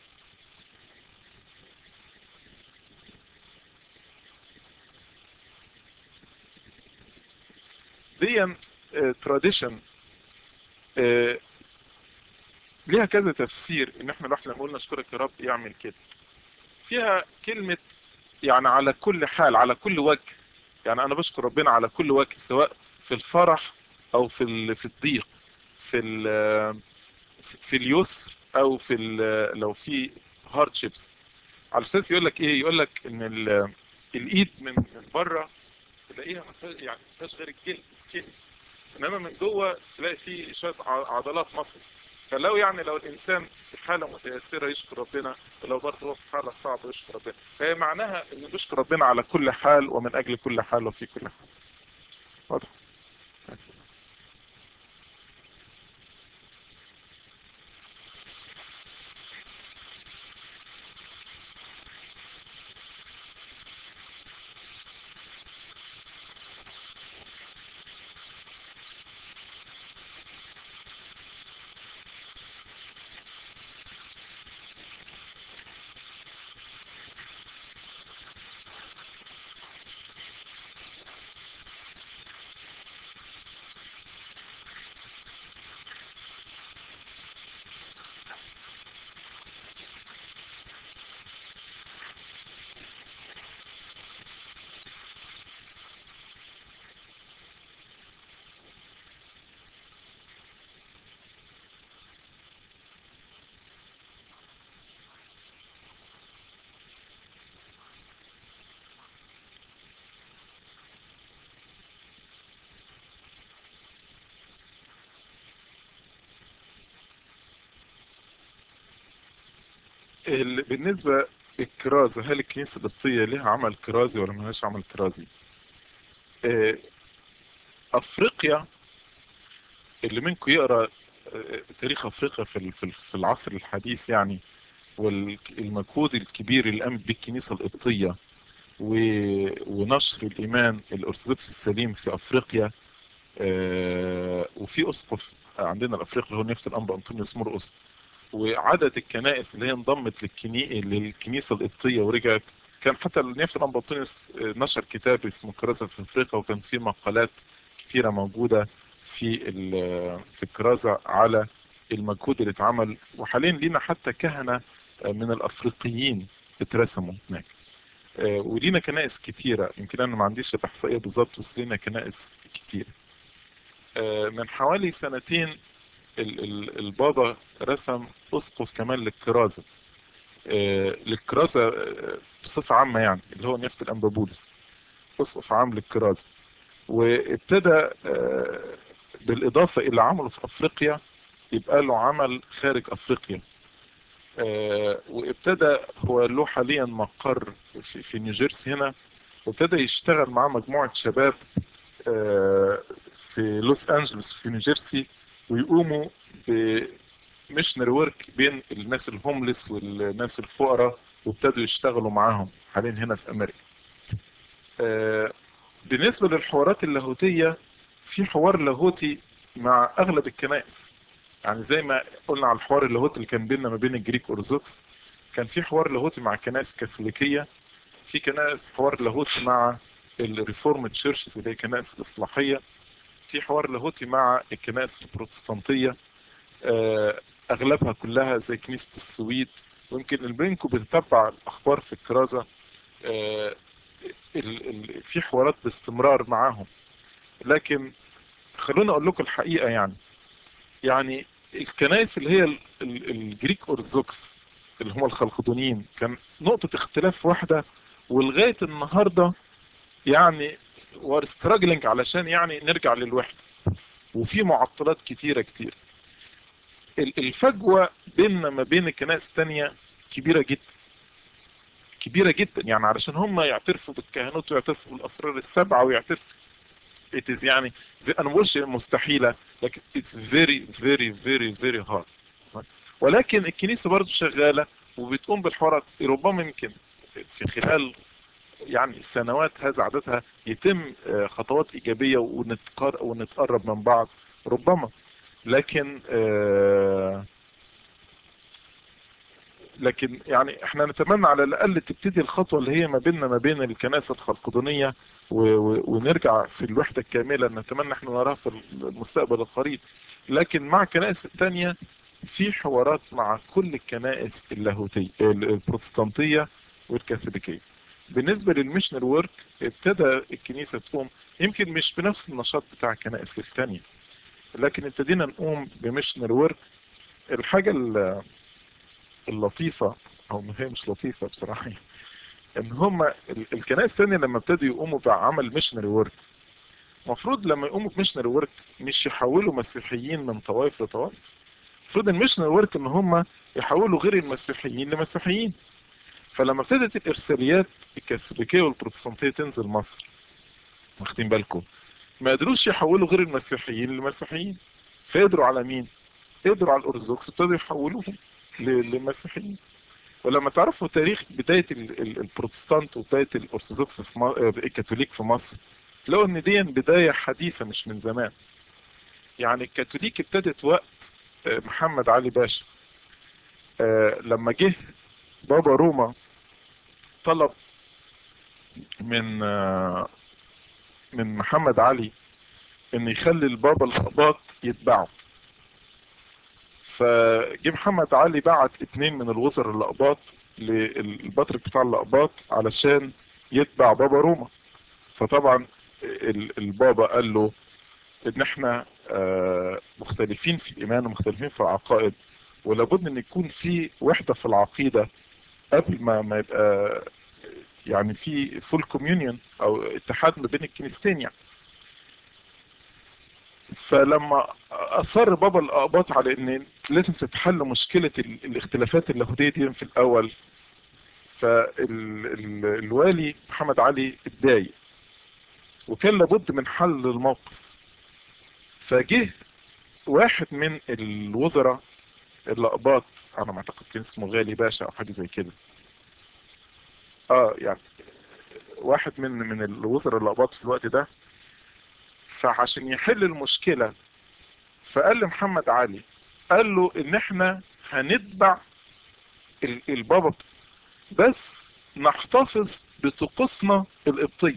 دي تراديشن ليها كذا تفسير. ان احنا الواحد لما قلنا اشكرك يا رب يعمل كده، فيها كلمة يعني على كل حال، على كل وجه. يعني انا بشكر ربنا على كل وجه، سواء في الفرح او في الضيق، في في اليسر او لو في هاردشيبس. على اساس يقول لك ايه، يقول لك ان الايد من بره تلاقيها يعني ما فيهاش غير الجلد سكين، انما من جوه تلاقي فيه شويه عضلات مصل. فلو يعني لو الانسان في حاله متيسره يشكر ربنا، ولو برضه هو في حاله صعبه يشكر ربنا. فهي معناها انه بيشكر ربنا على كل حال ومن اجل كل حال وفي كل حال. واضح؟ بالنسبة الكرازة، هل الكنيسة القبطية لها عمل كرازي ولا ملهاش عمل كرازي؟ آه، أفريقيا، اللي منكم يقرأ تاريخ أفريقيا في العصر الحديث يعني، والمجهود الكبير اللي قامت به الكنيسة القبطية ونشر الإيمان الأرثوذكسي السليم في أفريقيا. وفي أسقف عندنا الأفريقي هو نيافة الأنبا أنطونيوس مرقس، وعدد الكنائس اللي هي انضمت للكنيسة القبطية ورجعت. كان حتى نيافة الأنبا أنطونيوس نشر كتاب اسمه كرازة في أفريقيا، وكان فيه مقالات كثيرة موجودة في الكرازة على المجهود اللي اتعمل. وحاليا لينا حتى كهنة من الأفريقيين اترسموا هناك. ولينا كنائس كتيرة، يمكن أنا ما عنديش الإحصائية بالظبط، بس لينا كنائس كتيرة. من حوالي سنتين البابا رسم أسقف كمان للكرازة، بصفة عامة يعني، اللي هو نيافة الأنبا بولس، أسقف عام للكرازة. وابتدى بالإضافة إلى عمله في أفريقيا يبقى له عمل خارج أفريقيا. وابتدى هو له حاليا مقر في نيوجيرسي هنا، وابتدى يشتغل مع مجموعة شباب في لوس أنجلوس في نيوجيرسي، ويقوموا بمشنري ورك بين الناس الهوملس والناس الفقراء، وابتدوا يشتغلوا معاهم حاليا هنا في أمريكا. بالنسبة للحوارات اللاهوتية، في حوار لاهوتي مع أغلب الكنائس، يعني زي ما قلنا على الحوار اللاهوتي اللي كان بيننا ما بين الجريك أرثوذكس، كان في حوار لاهوتي مع كنائس كاثوليكية، في كنائس حوار لاهوتي مع الريفورم تشيرشز اللي هي كنائس الإصلاحية، في حوار لاهوتي مع الكنائس البروتستانتية أغلبها كلها زي كنيسة السويد. ويمكن البنكو بتتبع الأخبار في الكرازة، في حوارات باستمرار معاهم. لكن خلونا أقول لكم الحقيقة، يعني الكنائس اللي هي الجريك أرثوذكس اللي هم الخلقدونيين كان نقطة اختلاف واحدة، ولغاية النهاردة يعني وار ستراجلينج علشان يعني نرجع للوحدة، وفي معطلات كتيرة كتير. الفجوة بيننا ما بين الكنائس الثانية كبيرة جدا، كبيرة جدا، يعني علشان هم يعترفوا بالكهنوت ويعترفوا بالأسرار السبعة ويعترفوا it is يعني، أنا ما بقولش مستحيلة، لكن it's very very very very hard. ولكن الكنيسة برضو شغالة وبتقوم بالحوارات، ربما يمكن في خلال يعني سنوات هذا عددها يتم خطوات إيجابية ونتقرب من بعض ربما. لكن يعني احنا نتمنى على الاقل تبتدي الخطوه اللي هي ما بيننا ما بين الكنائس الخلقدونيه ونرجع في الوحده الكامله، نتمنى احنا نراها في المستقبل القريب. لكن مع الكنائس الثانيه في حوارات مع كل الكنائس اللاهوتيه البروتستانتيه والكاثوليكيه. بالنسبه للميشنال ورك، ابتدى الكنيسه تقوم يمكن مش بنفس النشاط بتاع الكنائس الثانيه، لكن ابتدينا نقوم بميشنال ورك. الحاجه اللطيفة، او ما هي مش لطيفة بصراحة، ان هم الكنائس الثانية لما ابتدوا يقوموا بعمل ميشنري ورك، المفروض لما يقوموا بميشنري ورك مش يحولوا مسيحيين من طوائف لطوائف. المفروض الميشنري ورك ان هم يحولوا غير المسيحيين لمسيحيين. فلما ابتدت الارساليات الكاثوليكية والبروتستانتية تنزل مصر، واخدين بالكم، ما قدروش يحولوا غير المسيحيين لمسيحيين، فقدروا على مين؟ قدروا على الارثوذكس، ابتدوا يحولوهم لمسيحيين. ولما تعرفوا تاريخ بداية البروتستانت وبداية الأرثوذكس الكاثوليك في مصر، لقوا إن دي بداية حديثة مش من زمان. يعني الكاثوليك ابتدت وقت محمد علي باشا، لما جه بابا روما طلب من محمد علي إن يخلي البابا الأقباط يتبعه. فجه محمد علي بعت 2 من الوزراء الأقباط للبطرك بتاع الأقباط علشان يتبع بابا روما. فطبعا البابا قال له ان احنا مختلفين في الايمان ومختلفين في العقائد، ولابد ان يكون في وحده في العقيده قبل ما يبقى يعني في فول كوميونيون او اتحاد ما بين الكنيستين يعني. فلما اصر بابا الاقباط على ان لازم تتحل مشكلة الاختلافات اللاهوتية دي في الأول. فالوالي محمد علي اتضايق، وكان لابد من حل الموقف. فجه واحد من الوزراء الأقباط، على ما أعتقد كان اسمه غالي باشا أو حاجة زي كده، يعني واحد من الوزراء الأقباط في الوقت ده. فعشان يحل المشكلة فقال لمحمد علي، قال له إن إحنا هنتبع البابا، بس نحتفظ بطقوسنا القبطية.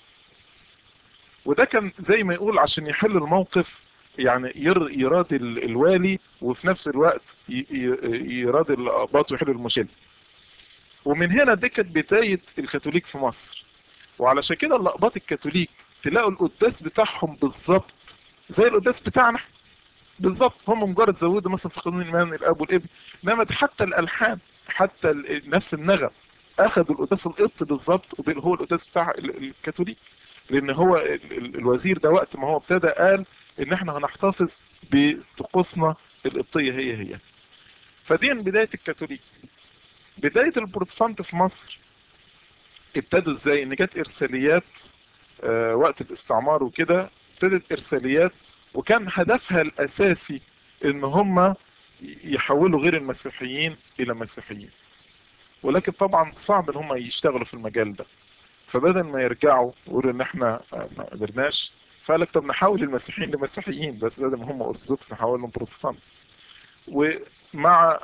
وده كان زي ما يقول عشان يحل الموقف، يعني يراضي الوالي، وفي نفس الوقت يراضي الأقباط ويحل المشكلة. ومن هنا دي كانت بداية الكاثوليك في مصر. وعلشان كده الأقباط الكاثوليك تلاقوا القداس بتاعهم بالظبط زي القداس بتاعنا بالظبط. هم مجرد زودوا مثلا في قانون الايمان الاب والابن، انما حتى الالحان، حتى نفس النغم، اخذوا القداس القبط بالظبط، هو القداس بتاع الكاثوليك. لان هو الوزير ده وقت ما هو ابتدى قال ان احنا هنحتفظ بطقوسنا القبطيه هي. فدي بدايه الكاثوليك. بدايه البروتستانت في مصر ابتدوا ازاي؟ ان جت ارساليات وقت الاستعمار وكده، ابتدت ارساليات، وكان هدفها الاساسي ان هم يحولوا غير المسيحيين الى مسيحيين. ولكن طبعا صعب ان هم يشتغلوا في المجال ده. فبدل ما يرجعوا ويقولوا ان احنا ما قدرناش، فقال لك طب نحول المسيحيين لمسيحيين، بس بدل ما هم ارثوذكس نحولهم بروتستانت. ومع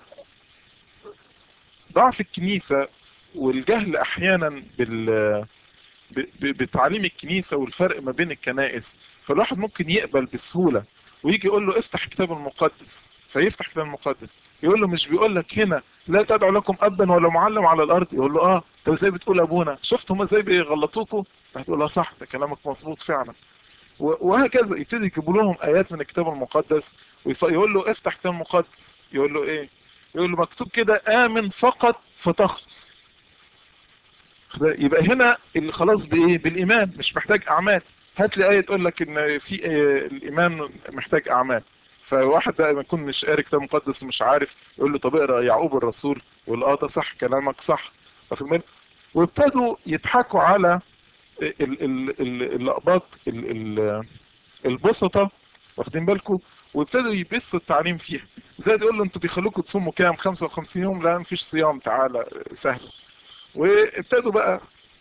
ضعف الكنيسه والجهل احيانا بتعليم الكنيسة والفرق ما بين الكنائس، فالواحد ممكن يقبل بسهولة ويجي يقول له افتح كتاب المقدس، فيفتح كتاب المقدس يقول له مش بيقول لك هنا لا تدعوا لكم ابا ولا معلم على الارض؟ يقول له طب ازاي بتقول ابونا؟ شفت هم ازاي بيغلطوكوا؟ هتقول له صح، ده كلامك مظبوط فعلا. وهكذا يبتدي يجيبوا لهم ايات من الكتاب المقدس، ويقول له افتح كتاب المقدس، يقول له ايه؟ يقول له مكتوب كده امن فقط فتخلص. يبقى هنا اللي خلاص بايه؟ بالايمان، مش محتاج اعمال. هات لي ايه تقول لك ان في الايمان محتاج اعمال. فواحد بقى ما يكون مش قاري كتاب مقدس ومش عارف، يقول له طب اقرا يعقوب الرسول، يقول ده صح كلامك صح. واخد بالك؟ وابتدوا يضحكوا على الاقباط البسطه، واخدين بالكم؟ وابتدوا يبثوا التعليم فيها. زي تقول له انتوا بيخلوكم تصوموا كام؟ 55 يوم؟ لا مفيش صيام، تعالى سهل. وابتدوا بقى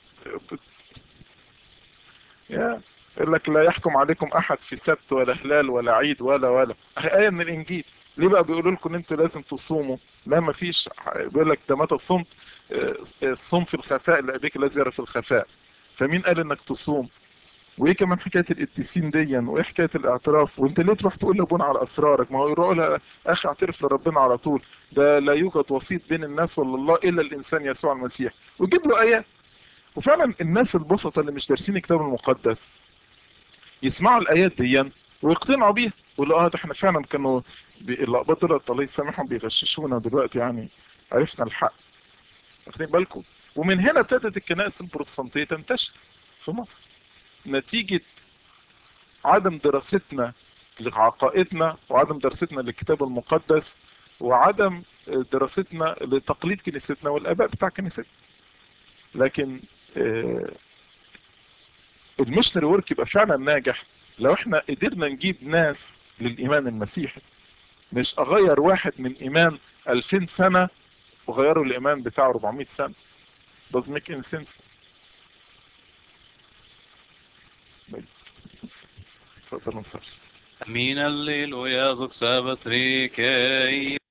يقول لك لا يحكم عليكم احد في سبت ولا هلال ولا عيد ولا آية من الانجيل. ليه بقى بيقولوا لكم ان انتوا لازم تصوموا؟ لا ما فيش. بيقول لك ده متى صمت؟ الصوم في الخفاء لابيك الذي يرى في الخفاء. فمين قال انك تصوم؟ وايه كمان حكايه القديسين دي؟ وايه حكايه الاعتراف؟ وانت ليه تروح تقول لابونا على اسرارك؟ ما هو يروح لها اخي اعترف لربنا على طول، ده لا يوجد وسيط بين الناس ولا الله الا الانسان يسوع المسيح، ويجيب له ايات. وفعلا الناس البسطة اللي مش دارسين الكتاب المقدس يسمعوا الايات دي ويقتنعوا بيها، يقولوا ده احنا فعلا كانوا اللقبات دول الله يسامحهم بيغششونا، دلوقتي يعني عرفنا الحق. واخدين بالكم؟ ومن هنا ابتدت الكنائس البروتستانتيه تنتشر في مصر، نتيجه عدم دراستنا لعقائدنا، وعدم دراستنا للكتاب المقدس، وعدم دراستنا لتقليد كنيستنا والاباء بتاع كنيستنا. لكن المشنري ورك يبقى فعلا ناجح لو احنا قدرنا نجيب ناس للايمان المسيحي، مش اغير واحد من ايمان 2000 سنة وغيروا الايمان بتاعه 400 سنة. doesn't make any sense. اتفضل نصلي. Min alleluia, zog sabat rike